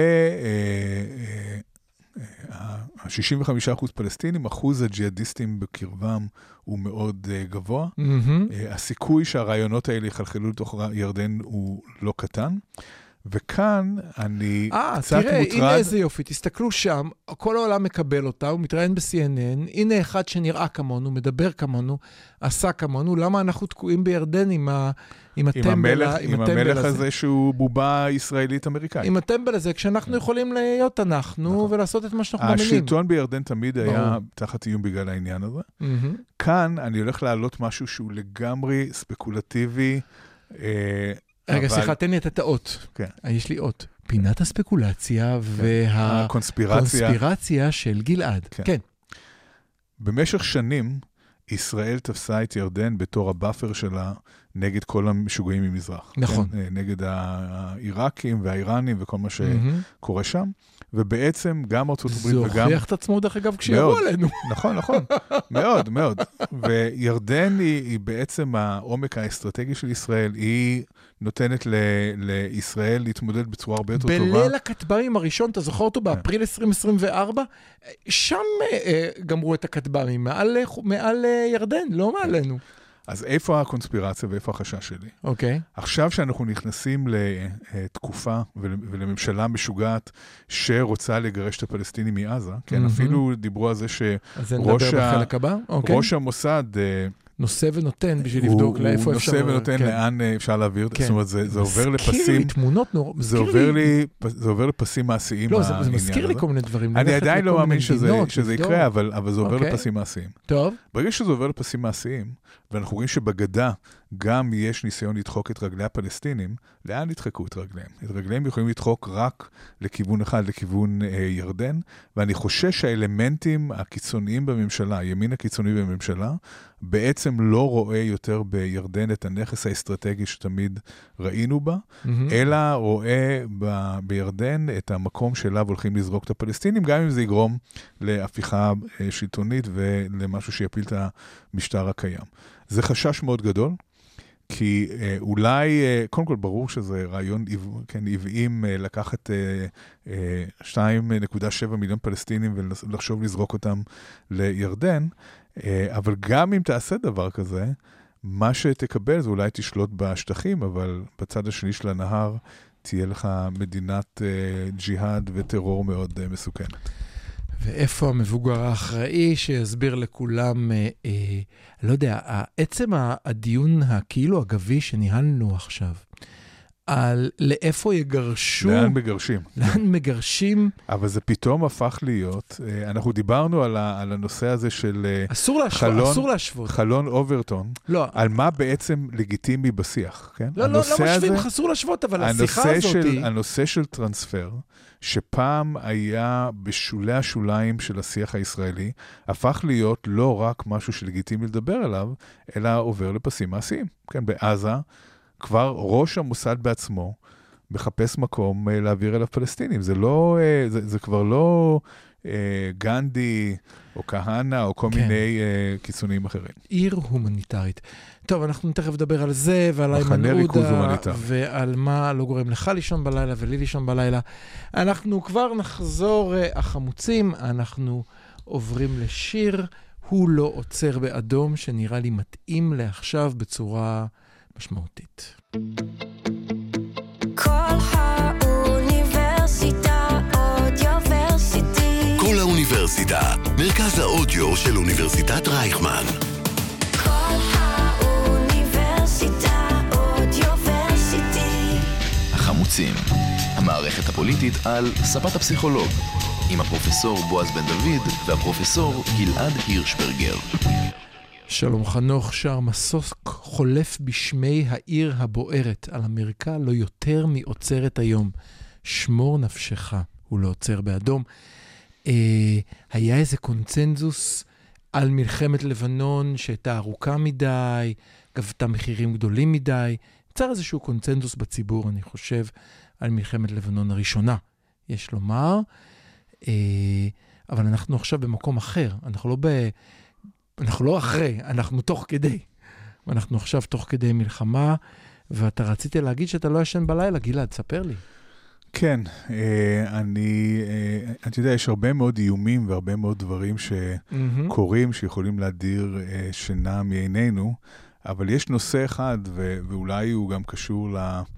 ה-שישים וחמישה אחוז פלסטינים, אחוז הג'יהאדיסטים בקרבם הוא מאוד uh, גבוה. Mm-hmm. Uh, הסיכוי שהרעיונות האלה יחלחלו לתוך ירדן הוא לא קטן. וכאן אני 아, קצת תראה, מוטרד. הנה איזה יופי, תסתכלו שם, כל העולם מקבל אותה, הוא מתראיין ב-סי אן אן, הנה אחד שנראה כמונו, מדבר כמונו, עשה כמונו, למה אנחנו תקועים בירדן עם, ה, עם הטמבל, עם המלך, עם עם הטמבל המלך הזה? הזה שהוא בובה ישראלית-אמריקאית. עם הטמבל הזה, כשאנחנו יכולים להיות אנחנו, נכון. ולעשות את מה שאנחנו מאמינים. השלטון בירדן תמיד היה ברור. תחת איום בגלל העניין הזה. מהמם. כאן אני הולך להעלות משהו שהוא לגמרי ספקולטיבי. אה, רגע, אבל- סליחה, תן לי את האות. כן. יש לי אות. פינת הספקולציה הקונספירציה. והקונספירציה של גלעד. כן. כן. במשך שנים, ישראל תפסה את ירדן בתור הבאפר שלה נגד כל המשוגעים ממזרח. נכון. כן? נגד העיראקים והאיראנים וכל מה מהמם. שקורה שם. ובעצם גם ארצות הברית זה וגם... הוכיח את עצמו דרך אגב כשירו מאוד. עלינו. נכון, נכון. מאוד, מאוד. וירדן היא, היא בעצם העומק האסטרטגי של ישראל, היא נותנת ל, לישראל להתמודד בצורה הרבה יותר טובה. בליל הכטב"מים הראשון, אתה זוכר אותו באפריל עשרים עשרים וארבע? שם אה, גמרו את הכטב"מים, מעל, מעל אה, ירדן, לא מעלינו. אז איפה הקונספירציה ואיפה החשש שלי? אוקיי. עכשיו שאנחנו נכנסים לתקופה ול- ולממשלה משוגעת שרוצה לגרש את הפלסטינים מעזה, כן, מהמם. אפילו דיברו על זה אז זה שראש נדבר ה- בחלק הבא? אוקיי. ראש המוסד, אה, נושא ונותן בשביל הוא לבדוק לאיפה הוא אפשר... נושא ונותן כן. לאן אה, אפשר להעביר, כן. זאת אומרת, זה זה עובר מזכיר לי לפסים, תמונות נורא... זה מזכיר עובר לי, זה עובר לפסים מעשיים. לא, זה- זה העניין מזכיר לי הזה. כל מיני דברים. אני ללכת עדיין לכל לא מאמין מיני שזה מדינות, שזה לבדוק. יקרה, אבל אבל זה עובר אוקיי. לפסים מעשיים. טוב. ברגע שזה עובר לפסים מעשיים, ואנחנו רואים שבגדה גם יש ניסיון לדחוק את רגלי הפלסטינים, לאן ידחקו את רגליהם? את רגליהם יכולים לדחוק רק לכיוון אחד, לכיוון אה, ירדן, ואני חושש שהאלמנטים הקיצוניים בממשלה, הימין הקיצוני בממשלה, בעצם לא רואה יותר בירדן את הנכס האסטרטגי שתמיד ראינו בה, מהמם. אלא רואה ב- בירדן את המקום שאליו הולכים לזרוק את הפלסטינים, גם אם זה יגרום להפיכה אה, שלטונית ולמשהו שיפיל את המשטר הקיים. זה חשש מאוד גדול, כי אה, אולי, אה, קודם כל ברור שזה רעיון עיו- כן, עוועים אה, לקחת אה, אה, שתיים נקודה שבע מיליון פלסטינים ולחשוב לזרוק אותם לירדן, אה, אבל גם אם תעשה דבר כזה, מה שתקבל זה אולי תשלוט בשטחים, אבל בצד השני של הנהר תהיה לך מדינת אה, ג'יהאד וטרור מאוד אה, מסוכנת. ואיפה המבוגר האחראי שיסביר לכולם, אה, אה, לא יודע, עצם הדיון הכאילו אגבי שניהלנו עכשיו, על לאיפה יגרשו, לאן מגרשים? לאן מגרשים, אבל זה פתאום הפך להיות, אה, אנחנו דיברנו על, ה, על הנושא הזה של אה, אסור להשוות, חלון- אסור להשוות. חלון אוברטון, לא, על מה בעצם לגיטימי בשיח, כן? לא, לא, לא הנושא משווים, הזה- אסור להשוות, אבל השיחה הנושא הזאת של, היא... הנושא של טרנספר, שפעם היה בשולי השוליים של השיח הישראלי, הפך להיות לא רק משהו שלגיטימי לדבר עליו, אלא עובר לפסים מעשיים. כן, בעזה, כבר ראש המוסד בעצמו מחפש מקום אה, להעביר אליו פלסטינים. זה לא, אה, זה, זה כבר לא אה, גנדי או כהנא או כל כן. מיני אה, קיצוניים אחרים. עיר הומניטרית. טוב, אנחנו תכף נדבר על זה, ועל איימן מחנה ריכוז עודה, הומניטרי. ועל מה לא גורם לך לישון בלילה ולי לישון בלילה. אנחנו כבר נחזור, אה, החמוצים, אנחנו עוברים לשיר, הוא לא עוצר באדום, שנראה לי מתאים לעכשיו בצורה משמעותית. כל האוניברסיטה אודיוורסיטי. כל האוניברסיטה, מרכז האודיו של אוניברסיטת רייכמן. כל האוניברסיטה אודיוורסיטי. החמוצים, המערכת הפוליטית על ספת הפסיכולוג, עם הפרופסור בועז בן דוד והפרופסור גלעד הירשברגר. שלום חנוך, שר מסוק חולף בשמי העיר הבוערת, על אמריקה לא יותר מעוצרת היום. שמור נפשך, הוא לא עוצר באדום. אה, היה איזה קונצנזוס על מלחמת לבנון שהייתה ארוכה מדי, גבתה מחירים גדולים מדי. יצר איזשהו קונצנזוס בציבור, אני חושב, על מלחמת לבנון הראשונה. יש לומר, אה, אבל אנחנו עכשיו במקום אחר. אנחנו לא ב... אנחנו לא אחרי, אנחנו תוך כדי. ואנחנו עכשיו תוך כדי מלחמה, ואתה רצית להגיד שאתה לא ישן בלילה, גלעד, ספר לי. כן, אה, אני, אה, אתה יודע, יש הרבה מאוד איומים והרבה מאוד דברים שקורים, שיכולים להדיר אה, שינה מעינינו, אבל יש נושא אחד, ו- ואולי הוא גם קשור ל-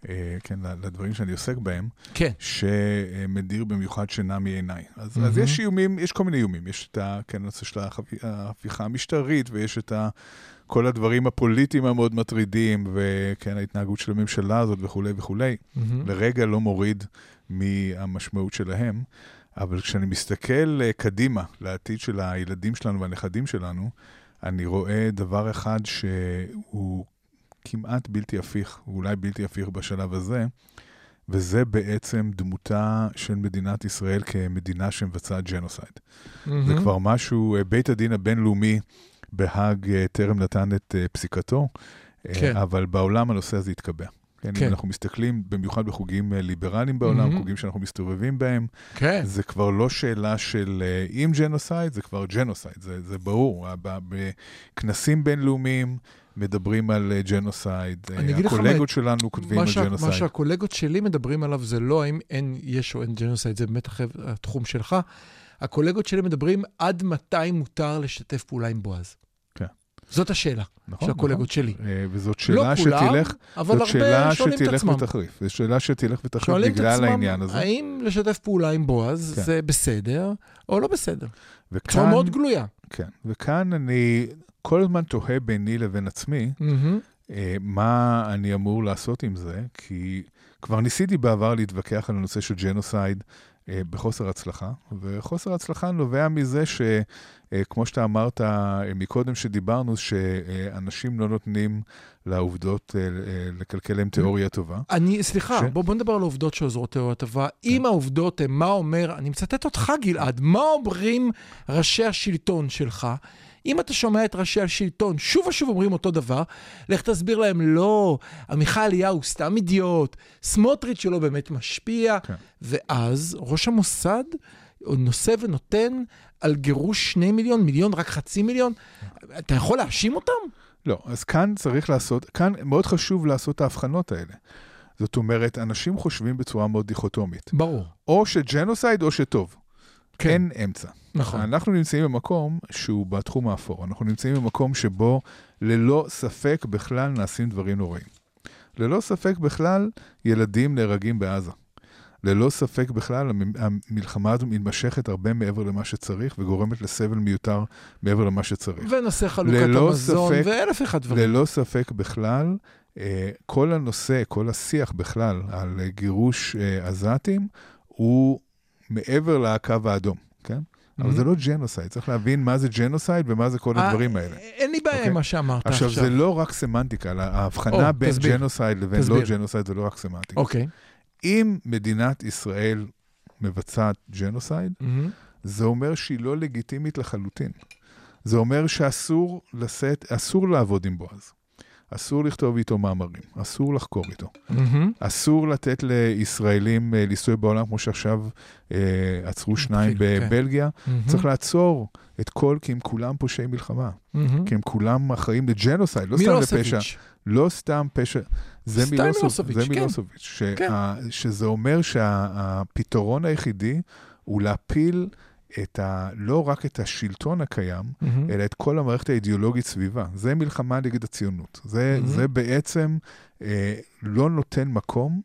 כן, לדברים שאני עוסק בהם, כן. שמדיר במיוחד שינה מעיניי. אז, mm-hmm. אז יש איומים, יש כל מיני איומים. יש את הנושא של ההפיכה המשטרית, ויש את כל הדברים הפוליטיים המאוד מטרידים, וכן, ההתנהגות של הממשלה הזאת וכו' וכו'. Mm-hmm. לרגע לא מוריד מהמשמעות שלהם. אבל כשאני מסתכל קדימה, לעתיד של הילדים שלנו והנכדים שלנו, אני רואה דבר אחד שהוא כמעט בלתי הפיך, ואולי בלתי הפיך בשלב הזה, וזה בעצם דמותה של מדינת ישראל כמדינה שמבצעת ג'נוסייד. Mm-hmm. זה כבר משהו, בית הדין הבינלאומי בהאג טרם נתן את פסיקתו, כן. אבל בעולם הנושא הזה התקבע. כן, כן. אם אנחנו מסתכלים במיוחד בחוגים ליברליים בעולם, mm-hmm. חוגים שאנחנו מסתובבים בהם, כן. זה כבר לא שאלה של אם ג'נוסייד, זה כבר ג'נוסייד, זה, זה ברור. בכנסים בינלאומיים מדברים על ג'נוסייד, הקולגות שלנו כותבים על ג'נוסייד. מה שהקולגות שלי מדברים עליו זה לא האם אין יש או אין ג'נוסייד, זה באמת התחום שלך. הקולגות שלי מדברים עד מתי מותר לשתף פעולה עם בועז. כן. זאת השאלה של הקולגות שלי. וזאת שאלה שתלך, זאת שאלה שתלך ותחריף. זו שאלה שתלך ותחריף בגלל העניין הזה. האם לשתף פעולה עם בועז זה בסדר או לא בסדר? בצורה מאוד גלויה. כן, וכאן אני כל הזמן תוהה ביני לבין עצמי, מה אני אמור לעשות עם זה, כי כבר ניסיתי בעבר להתווכח על הנושא של ג'נוסייד, בחוסר הצלחה, וחוסר הצלחה נובע מזה שכמו שאתה אמרת מקודם שדיברנו, שאנשים לא נותנים לעובדות לקלקל להם תיאוריה טובה. אני, סליחה, ש... בוא, בוא נדבר על העובדות שעוזרות תיאוריה טובה. כן. אם העובדות הם מה אומר, אני מצטט אותך גלעד, מה אומרים ראשי השלטון שלך, אם אתה שומע את ראשי השלטון, שוב ושוב אומרים אותו דבר, לך תסביר להם, לא, עמיחי אליהו סתם אידיוט, סמוטריץ' שלא באמת משפיע, כן. ואז ראש המוסד נושא ונותן על גירוש שני מיליון, מיליון, רק חצי מיליון, אתה יכול להאשים אותם? לא, אז כאן צריך לעשות, כאן מאוד חשוב לעשות את ההבחנות האלה. זאת אומרת, אנשים חושבים בצורה מאוד דיכוטומית. ברור. או שג'נוסייד או שטוב. כן. אין אמצע. נכון. אנחנו נמצאים במקום שהוא בתחום האפור. אנחנו נמצאים במקום שבו ללא ספק בכלל נעשים דברים נוראים. ללא ספק בכלל ילדים נהרגים בעזה. ללא ספק בכלל המלחמה הזו מתמשכת הרבה מעבר למה שצריך וגורמת לסבל מיותר מעבר למה שצריך. ונושא חלוקת המזון ספק, ואלף אחד דברים. ללא ספק בכלל, כל הנושא, כל השיח בכלל על גירוש עזתים הוא מעבר לקו האדום, כן? אבל זה לא ג'נוסייד, צריך להבין מה זה ג'נוסייד ומה זה כל הדברים האלה. אין לי בעיה עם מה שאמרת עכשיו. עכשיו, זה לא רק סמנטיקה, ההבחנה בין ג'נוסייד לבין לא ג'נוסייד זה לא רק סמנטיקה. אוקיי. אם מדינת ישראל מבצעת ג'נוסייד, זה אומר שהיא לא לגיטימית לחלוטין. זה אומר שאסור לשאת, אסור לעבוד עם בועז. אסור לכתוב איתו מאמרים, אסור לחקור איתו. Mm-hmm. אסור לתת לישראלים אה, לנסוע בעולם, כמו שעכשיו אה, עצרו שניים בבלגיה. Okay. Mm-hmm. צריך לעצור את כל, כי הם כולם פושעי מלחמה. Mm-hmm. כי הם כולם אחראים לג'נוסייד, לא סתם לפשע. לא סתם פשע. זה מילוסוביץ', זה מילוסוביץ'. ש- כן. ה- שזה אומר שהפתרון היחידי הוא להפיל את ה, לא רק את השלטון הקיים, mm-hmm. אלא את כל המערכת האידיאולוגית סביבה. זה מלחמה נגד הציונות. זה, mm-hmm. זה בעצם אה, לא נותן מקום,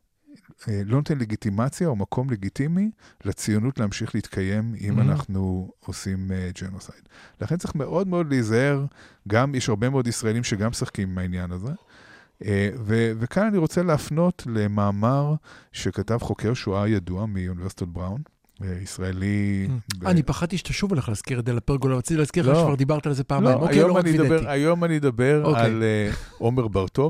אה, לא נותן לגיטימציה או מקום לגיטימי לציונות להמשיך להתקיים אם mm-hmm. אנחנו עושים אה, ג'נוסייד. לכן צריך מאוד מאוד להיזהר, גם יש הרבה מאוד ישראלים שגם שחקים עם העניין הזה, אה, ו, וכאן אני רוצה להפנות למאמר שכתב חוקר שואה ידוע מאוניברסיטת בראון, ישראלי... אני פחדתי שתשוב לך להזכיר את זה לפרגולה, רציתי להזכיר לך שכבר דיברת על זה פעמיים. לא, היום אני אדבר על עומר בר-טוב,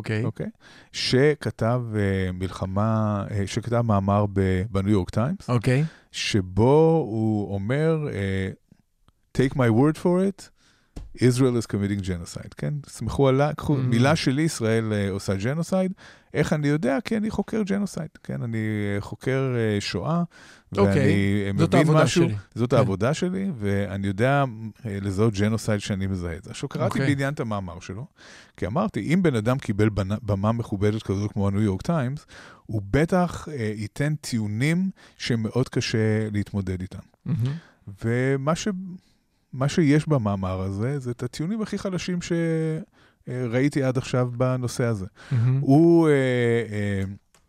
שכתב מלחמה, שכתב מאמר בניו יורק טיימס, שבו הוא אומר, take my word for it, Israel is committing genocide, כן? סמכו עליי, מילה שלי, ישראל עושה ג'נוסייד. איך אני יודע? כי אני חוקר ג'נוסייד, כן? אני חוקר שואה, ואני מבין משהו. זאת העבודה שלי, ואני יודע לזהות ג'נוסייד שאני מזהה את זה. עכשיו, קראתי בעניין את המאמר שלו, כי אמרתי, אם בן אדם קיבל במה מכובדת כזו כמו הניו יורק טיימס, הוא בטח ייתן טיעונים שמאוד קשה להתמודד איתם. ומה ש... מה שיש במאמר הזה, זה את הטיעונים הכי חלשים ש... ראיתי עד עכשיו בנושא הזה. Mm-hmm. הוא, אה, אה,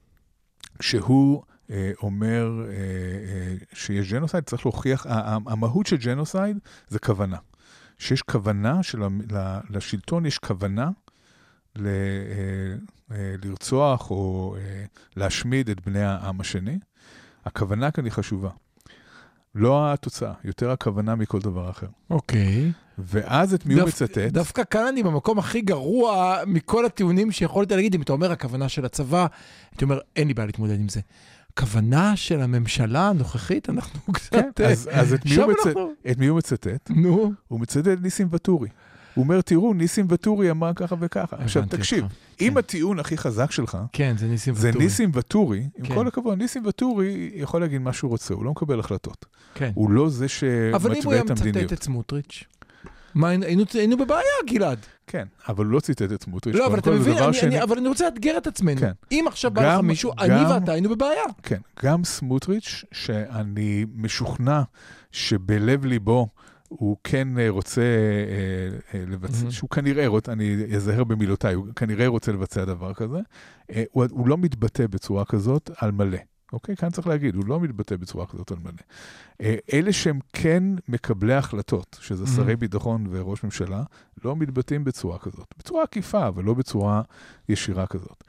כשהוא אה, אומר אה, אה, שיש ג'נוסייד, צריך להוכיח, המהות של ג'נוסייד זה כוונה. שיש כוונה, של, לשלטון יש כוונה ל, אה, אה, לרצוח או אה, להשמיד את בני העם השני. הכוונה כאן היא חשובה. לא התוצאה, יותר הכוונה מכל דבר אחר. אוקיי. ואז את מי הוא מצטט? דווקא כאן אני במקום הכי גרוע מכל הטיעונים שיכולת להגיד, אם אתה אומר הכוונה של הצבא, אתה אומר, אין לי בעיה להתמודד עם זה. הכוונה של הממשלה הנוכחית, אנחנו קצת... כן, אז, אז את, מי הוא מצט... אנחנו... את מי הוא מצטט? נו. הוא מצטט את ניסים ואטורי. הוא אומר, תראו, ניסים ואטורי אמר ככה וככה. עכשיו, תקשיב, אם הטיעון הכי חזק שלך, כן, זה ניסים ואטורי. זה ניסים ואטורי, עם כל הכבוד, ניסים ואטורי יכול להגיד מה שהוא רוצה, הוא לא מקבל החלטות. כן. הוא לא זה שמתווה את המדיניות. אבל אם הוא היה מצטט את סמוטריץ', מה, היינו, היינו בבעיה, גלעד. כן, אבל הוא לא ציטט את סמוטריץ'. לא, אבל אתה מבין, אני, שני... אני, אבל אני רוצה לאתגר את עצמנו. כן. אם עכשיו בא לך מישהו, גם, אני ואתה היינו בבעיה. כן, גם סמוטריץ', שאני משוכנע שבלב ליבו, הוא כן רוצה אה, אה, לבצע, mm-hmm. שהוא כנראה, אני אזהר במילותיי, הוא כנראה רוצה לבצע דבר כזה, אה, הוא, הוא לא מתבטא בצורה כזאת על מלא. אוקיי? כאן צריך להגיד, הוא לא מתבטא בצורה כזאת על מלא. אה, אלה שהם כן מקבלי החלטות, שזה mm-hmm. שרי ביטחון וראש ממשלה, לא מתבטאים בצורה כזאת. בצורה עקיפה, אבל לא בצורה ישירה כזאת.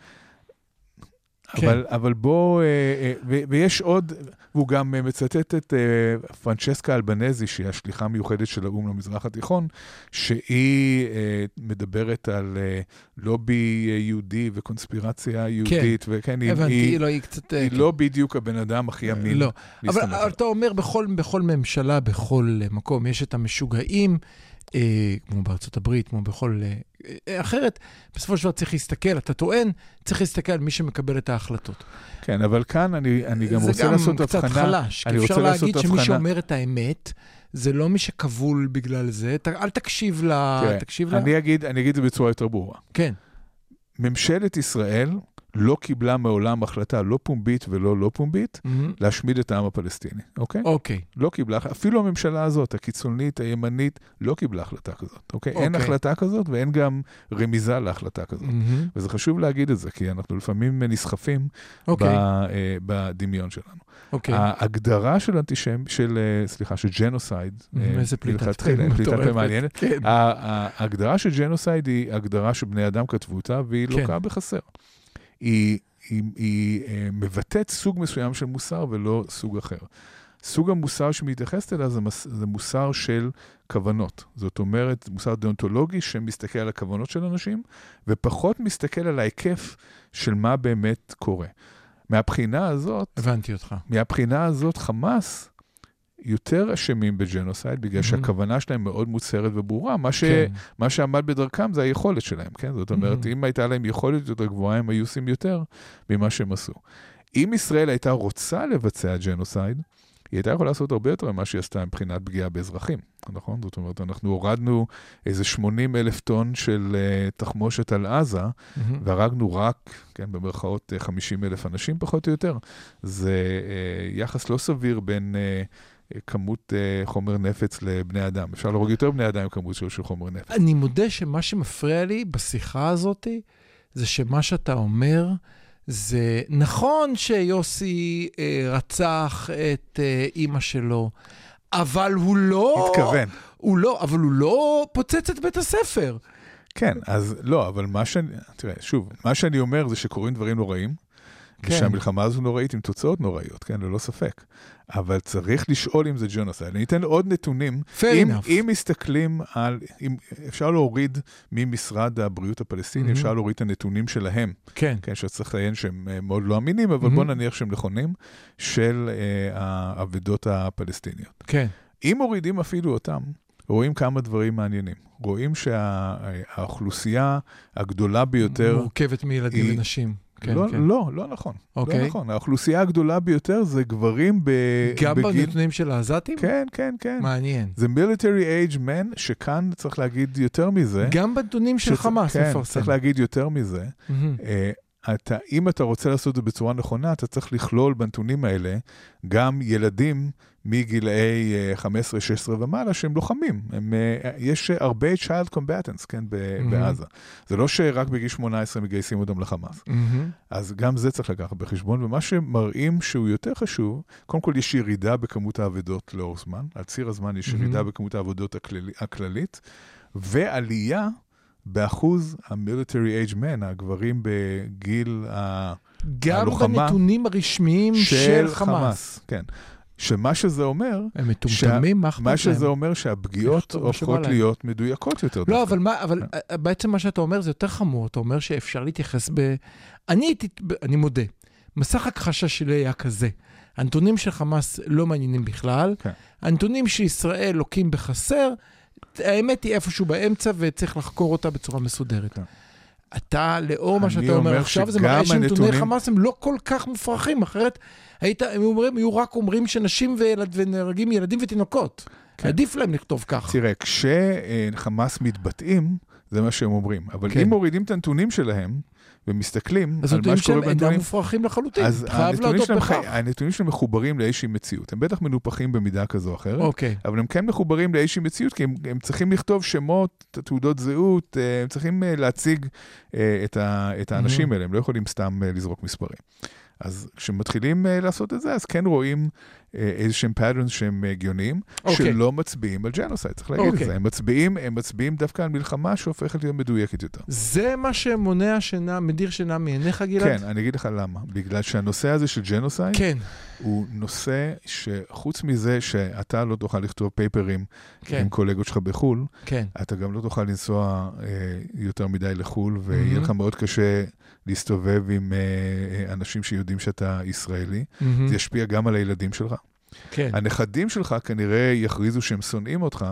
כן. אבל, אבל בוא, ו, ויש עוד, והוא גם מצטט את פרנצ'סקה אלבנזי, שהיא השליחה המיוחדת של האום למזרח התיכון, שהיא מדברת על לובי יהודי וקונספירציה יהודית, כן. וכן, הבנתי, היא, לא, היא קצת... היא כן. לא בדיוק הבן אדם הכי אמין. לא, אבל, אבל אתה אומר, בכל, בכל ממשלה, בכל מקום, יש את המשוגעים, אה, כמו בארצות הברית, כמו בכל... אה, אחרת, בסופו של דבר צריך להסתכל, אתה טוען, צריך להסתכל על מי שמקבל את ההחלטות. כן, אבל כאן אני, אני גם רוצה לעשות הבחנה. זה גם קצת חלש, כי אפשר להגיד שמי שאומר את האמת, זה לא מי שכבול בגלל זה, אל תקשיב לה... כן, תקשיב אני לה... אגיד, אני אגיד את זה בצורה יותר ברורה. כן. ממשלת ישראל לא קיבלה מעולם החלטה לא פומבית ולא לא פומבית, mm-hmm. להשמיד את העם הפלסטיני, אוקיי? אוקיי. לא קיבלה, אפילו הממשלה הזאת, הקיצונית, הימנית, לא קיבלה החלטה כזאת, אוקיי? אוקיי. אין החלטה כזאת ואין גם רמיזה להחלטה כזאת. Mm-hmm. וזה חשוב להגיד את זה, כי אנחנו לפעמים נסחפים אוקיי. ב, uh, בדמיון שלנו. אוקיי. ההגדרה של אנטישם, של, uh, סליחה, של ג'נוסייד, איזה פליטת פה מעניינת. כן. ההגדרה של ג'נוסייד היא הגדרה שבני אדם כתבו אותה, והיא כן. לוקה בחסר. היא, היא, היא מבטאת סוג מסוים של מוסר ולא סוג אחר. סוג המוסר שמתייחסת אליה זה, זה מוסר של כוונות. זאת אומרת, מוסר דאונטולוגי שמסתכל על הכוונות של אנשים, ופחות מסתכל על ההיקף של מה באמת קורה. מהבחינה הזאת... הבנתי אותך. מהבחינה הזאת חמאס יותר אשמים בג'נוסייד, בגלל שהכוונה שלהם מאוד מוצהרת וברורה. מה, ש... כן. מה שעמד בדרכם זה היכולת שלהם, כן? זאת אומרת, אם הייתה להם יכולת יותר גבוהה, הם היו עושים יותר ממה שהם עשו. אם ישראל הייתה רוצה לבצע ג'נוסייד, היא הייתה יכולה לעשות הרבה יותר ממה שהיא עשתה מבחינת פגיעה באזרחים, נכון? זאת אומרת, אנחנו הורדנו איזה שמונים אלף טון של uh, תחמושת על עזה, mm-hmm. והרגנו רק, כן, במרכאות חמישים אלף אנשים פחות או יותר. זה uh, יחס לא סביר בין... Uh, כמות uh, חומר נפץ לבני אדם. אפשר להרוג יותר בני אדם עם כמות של, של חומר נפץ. אני מודה שמה שמפריע לי בשיחה הזאת, זה שמה שאתה אומר, זה נכון שיוסי uh, רצח את uh, אמא שלו, אבל הוא לא... התכוון. הוא לא, אבל הוא לא פוצץ את בית הספר. כן, אז לא, אבל מה שאני... תראה, שוב, מה שאני אומר זה שקורים דברים נוראים, כן. ושהמלחמה הזו נוראית עם תוצאות נוראיות, כן, ללא ספק. אבל צריך לשאול אם זה ג'נוסייד. אני אתן עוד נתונים. אם, אם מסתכלים על, אם אפשר להוריד ממשרד הבריאות הפלסטיני, mm-hmm. אפשר להוריד את הנתונים שלהם. כן. כן, שצריך להעין שהם מאוד לא אמינים, אבל mm-hmm. בוא נניח שהם נכונים, של uh, העבדות הפלסטיניות. כן. אם מורידים אפילו אותם, רואים כמה דברים מעניינים. רואים שהאוכלוסייה הגדולה ביותר... מורכבת מילדים היא... ונשים. כן, לא, כן. לא, לא נכון. אוקיי. לא נכון. האוכלוסייה הגדולה ביותר זה גברים ב... גם בגיל... בנתונים של העזתים? כן, כן, כן. מעניין. זה military age men, שכאן צריך להגיד יותר מזה. גם בנתונים של שצ... חמאס כן, מפרסם. צריך להגיד יותר מזה. Mm-hmm. אתה, אם אתה רוצה לעשות את זה בצורה נכונה, אתה צריך לכלול בנתונים האלה גם ילדים מגילאי חמש עשרה שש עשרה ומעלה שהם לוחמים. הם, יש הרבה child combatants, כן, mm-hmm. בעזה. זה לא שרק בגיל שמונה עשרה מגייסים אותם לחמאס. Mm-hmm. אז גם זה צריך לקחת בחשבון, ומה שמראים שהוא יותר חשוב, קודם כל יש ירידה בכמות העבודות לאורך זמן, על ציר הזמן יש ירידה mm-hmm. בכמות העבודות הכללי, הכללית, ועלייה באחוז ה-military age men, הגברים בגיל ה... גם בנתונים הרשמיים של, של חמאס. חמאס. כן. שמה שזה אומר... הם מטומטמים, מה אכפת להם? מה שזה אומר שהפגיעות הופכות להיות מדויקות יותר. לא, אבל, מה, אבל בעצם מה שאתה אומר זה יותר חמור. אתה אומר שאפשר להתייחס ב... אני הייתי, אני מודה, מסך הכחשה שלי היה כזה. הנתונים של חמאס לא מעניינים בכלל. כן. הנתונים שישראל לוקים בחסר, האמת היא איפשהו באמצע, וצריך לחקור אותה בצורה מסודרת. כן. אתה, לאור מה שאתה אומר עכשיו, זה מראה שנתוני חמאס הם לא כל כך מופרכים, אחרת היית, הם אומרים, יהיו רק אומרים שנשים וילד, ונהרגים ילדים ותינוקות. כן. עדיף להם לכתוב כך. תראה, כשחמאס מתבטאים, זה מה שהם אומרים. אבל כן. אם מורידים את הנתונים שלהם, ומסתכלים על מה שקורה בנתונים... אז הם מופרכים לחלוטין. אז הנתונים שלהם, הנתונים שלהם מחוברים לאיזושהי מציאות. הם בטח מנופחים במידה כזו או אחרת, אוקיי. אבל הם כן מחוברים לאיזושהי מציאות, כי הם, הם צריכים לכתוב שמות, תעודות זהות, הם צריכים להציג את, ה, את האנשים האלה, הם לא יכולים סתם לזרוק מספרים. אז כשמתחילים לעשות את זה, אז כן רואים איזשהם patterns שהם הגיוניים, okay. שלא מצביעים על ג'נוסייד, צריך להגיד okay. את זה. הם מצביעים, הם מצביעים דווקא על מלחמה שהופכת להיות מדויקת יותר. זה מה שמונע שינה, מדיר שינה מעיניך, גלעד? כן, אני אגיד לך למה. בגלל שהנושא הזה של ג'נוסייד, כן. הוא נושא שחוץ מזה שאתה לא תוכל לכתוב פייפרים כן. עם קולגות שלך בחול, כן. אתה גם לא תוכל לנסוע אה, יותר מדי לחול, ויהיה mm-hmm. לך מאוד קשה להסתובב עם אה, אנשים שיודעים שאתה ישראלי. Mm-hmm. זה ישפיע גם על הילדים שלך. כן. הנכדים שלך כנראה יכריזו שהם שונאים אותך,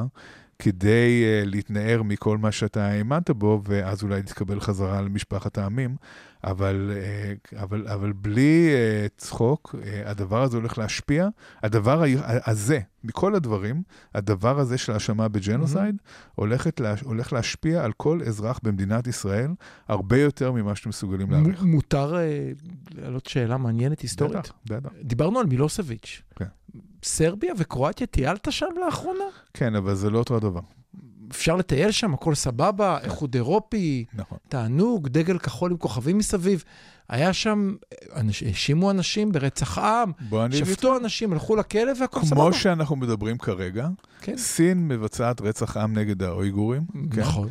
כדי uh, להתנער מכל מה שאתה האמנת בו, ואז אולי תתקבל חזרה למשפחת העמים, אבל, uh, אבל, אבל בלי uh, צחוק, uh, הדבר הזה הולך להשפיע, הדבר הזה, מכל הדברים, הדבר הזה של האשמה בג'נוסייד, mm-hmm. הולכת לה, הולך להשפיע על כל אזרח במדינת ישראל, הרבה יותר ממה שאתם מסוגלים להעריך. מ- מותר להעלות uh, שאלה מעניינת היסטורית? בטח, בטח. דיברנו על מילוסביץ'. כן. סרביה וקרואטיה, טיילת שם לאחרונה? כן, אבל זה לא אותו דבר. אפשר לטייל שם, הכל סבבה, איחוד אירופי, נכון. תענוג, דגל כחול עם כוכבים מסביב. היה שם, האשימו אנשים ברצח עם, שפטו אנשים, הלכו לכלא והכל סבבה. כמו שאנחנו מדברים כרגע, כן. סין מבצעת רצח עם נגד האויגורים. נכון. כן?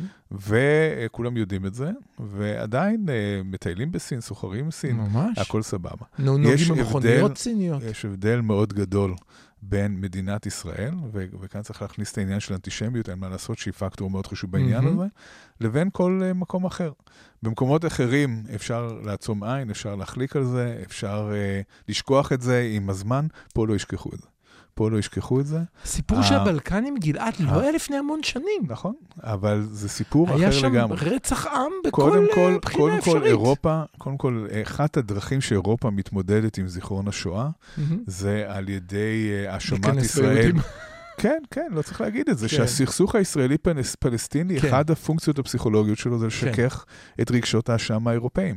וכולם יודעים את זה, ועדיין מטיילים בסין, סוחרים בסין, ממש. הכל סבבה. נוגעים במכוניות סיניות. יש הבדל מאוד גדול בין מדינת ישראל, ו- וכאן צריך להכניס את העניין של אנטישמיות, אין מה לעשות שהיא פקטור מאוד חשוב בעניין mm-hmm. הזה, לבין כל uh, מקום אחר. במקומות אחרים אפשר לעצום עין, אפשר להחליק על זה, אפשר uh, לשכוח את זה עם הזמן, פה לא ישכחו את זה. פה לא ישכחו את זה. סיפור שהבלקנים גלעד לא היה לפני המון שנים. נכון, אבל זה סיפור אחר לגמרי. היה שם רצח עם בכל בחינה אפשרית. קודם כל אירופה, קודם כל, אחת הדרכים שאירופה מתמודדת עם זיכרון השואה, זה על ידי האשמת ישראל. כן, כן, לא צריך להגיד את זה, שהסכסוך הישראלי-פלסטיני, אחד הפונקציות הפסיכולוגיות שלו זה לשכך את רגשות האשם האירופאים.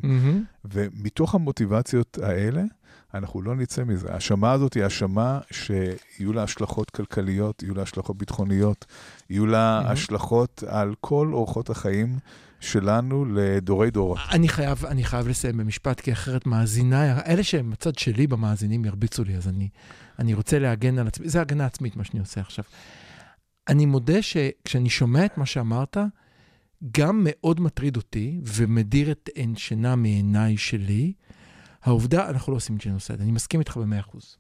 ומתוך המוטיבציות האלה, אנחנו לא נצא מזה. ההאשמה הזאת היא האשמה שיהיו לה השלכות כלכליות, יהיו לה השלכות ביטחוניות, יהיו לה mm-hmm. השלכות על כל אורחות החיים שלנו לדורי דורות. אני חייב, אני חייב לסיים במשפט, כי אחרת מאזיניי, אלה שהם הצד שלי במאזינים ירביצו לי, אז אני, אני רוצה להגן על עצמי, זה הגנה עצמית מה שאני עושה עכשיו. אני מודה שכשאני שומע את מה שאמרת, גם מאוד מטריד אותי, ומדיר את עין שינה מעיניי שלי, העובדה, אנחנו לא עושים ג'נוסייד, אני מסכים איתך במאה אחוז.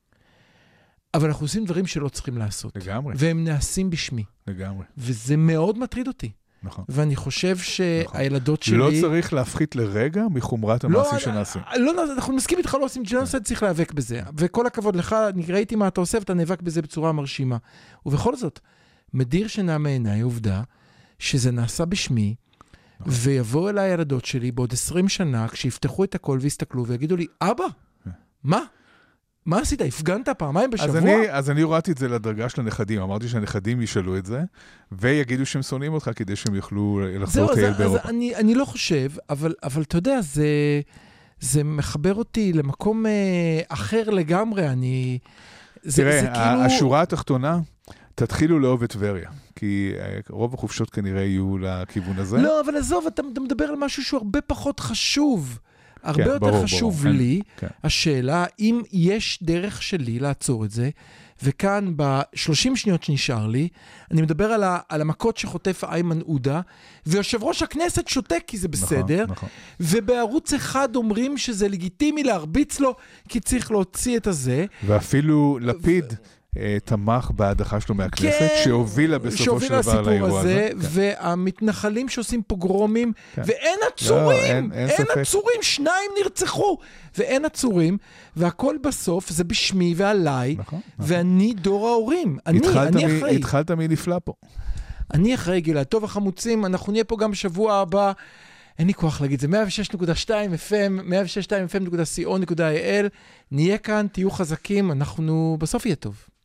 אבל אנחנו עושים דברים שלא צריכים לעשות. לגמרי. והם נעשים בשמי. לגמרי. וזה מאוד מטריד אותי. נכון. ואני חושב שהילדות שלי... לא צריך להפחית לרגע מחומרת המעשים שנעשים. לא, לא, אנחנו מסכים איתך, לא עושים ג'נוסייד, צריך להיאבק בזה. וכל הכבוד לך, אני ראיתי מה אתה עושה, ואתה נאבק בזה בצורה מרשימה. ובכל זאת, מדיר שינה מעיניי עובדה שזה נעשה בשמי, ויבואו אליי הילדות שלי בעוד עשרים שנה, כשיפתחו את הכל ויסתכלו ויגידו לי, אבא, מה? מה עשית? הפגנת פעמיים בשבוע? אז אני, אז אני הורדתי את זה לדרגה של הנכדים. אמרתי שהנכדים ישאלו את זה, ויגידו שהם שונאים אותך כדי שהם יוכלו לחזור טייל באירופה. אז אני, אני לא חושב, אבל, אבל אתה יודע, זה, זה מחבר אותי למקום אה, אחר לגמרי. אני... זה, תראה, זה כאילו... השורה התחתונה, תתחילו לאהוב את טבריה, כי רוב החופשות כנראה יהיו לכיוון הזה. לא, אבל עזוב, אתה, אתה מדבר על משהו שהוא הרבה פחות חשוב. הרבה כן, יותר ברור, חשוב ברור. לי, כן. השאלה, אם יש דרך שלי לעצור את זה, וכאן ב-שלושים שניות שנשאר לי, אני מדבר על, ה- על המכות שחוטף איימן עודה, ויושב ראש הכנסת שותק כי זה בסדר, נכון, נכון. ובערוץ אחד אומרים שזה לגיטימי להרביץ לו, כי צריך להוציא את הזה. ואפילו לפיד אה, תמך בהדחה שלו מהכנסת, כן, שהובילה בסופו של שהובילה דבר לאירוע הזה. הזה, והמתנחלים שעושים פוגרומים, כן. ואין לא, עצורים, אין- אין אין ספק. עצורים, שניים נרצחו, ואין עצורים, והכל בסוף זה בשמי ועליי, נכון, נכון. ואני דור ההורים, אני, התחלת אני מ- אחראי, התחלת מנפלא פה. אני אחראי גלעד. טוב החמוצים, אנחנו נהיה פה גם בשבוע הבא, אין לי כוח להגיד, זה מאה ושש נקודה שתיים אף אם, מאה ושש נקודה שתיים אף אם נקודה סי או נקודה איי אל, נהיה כאן, תהיו חזקים, אנחנו בסוף יהיה טוב.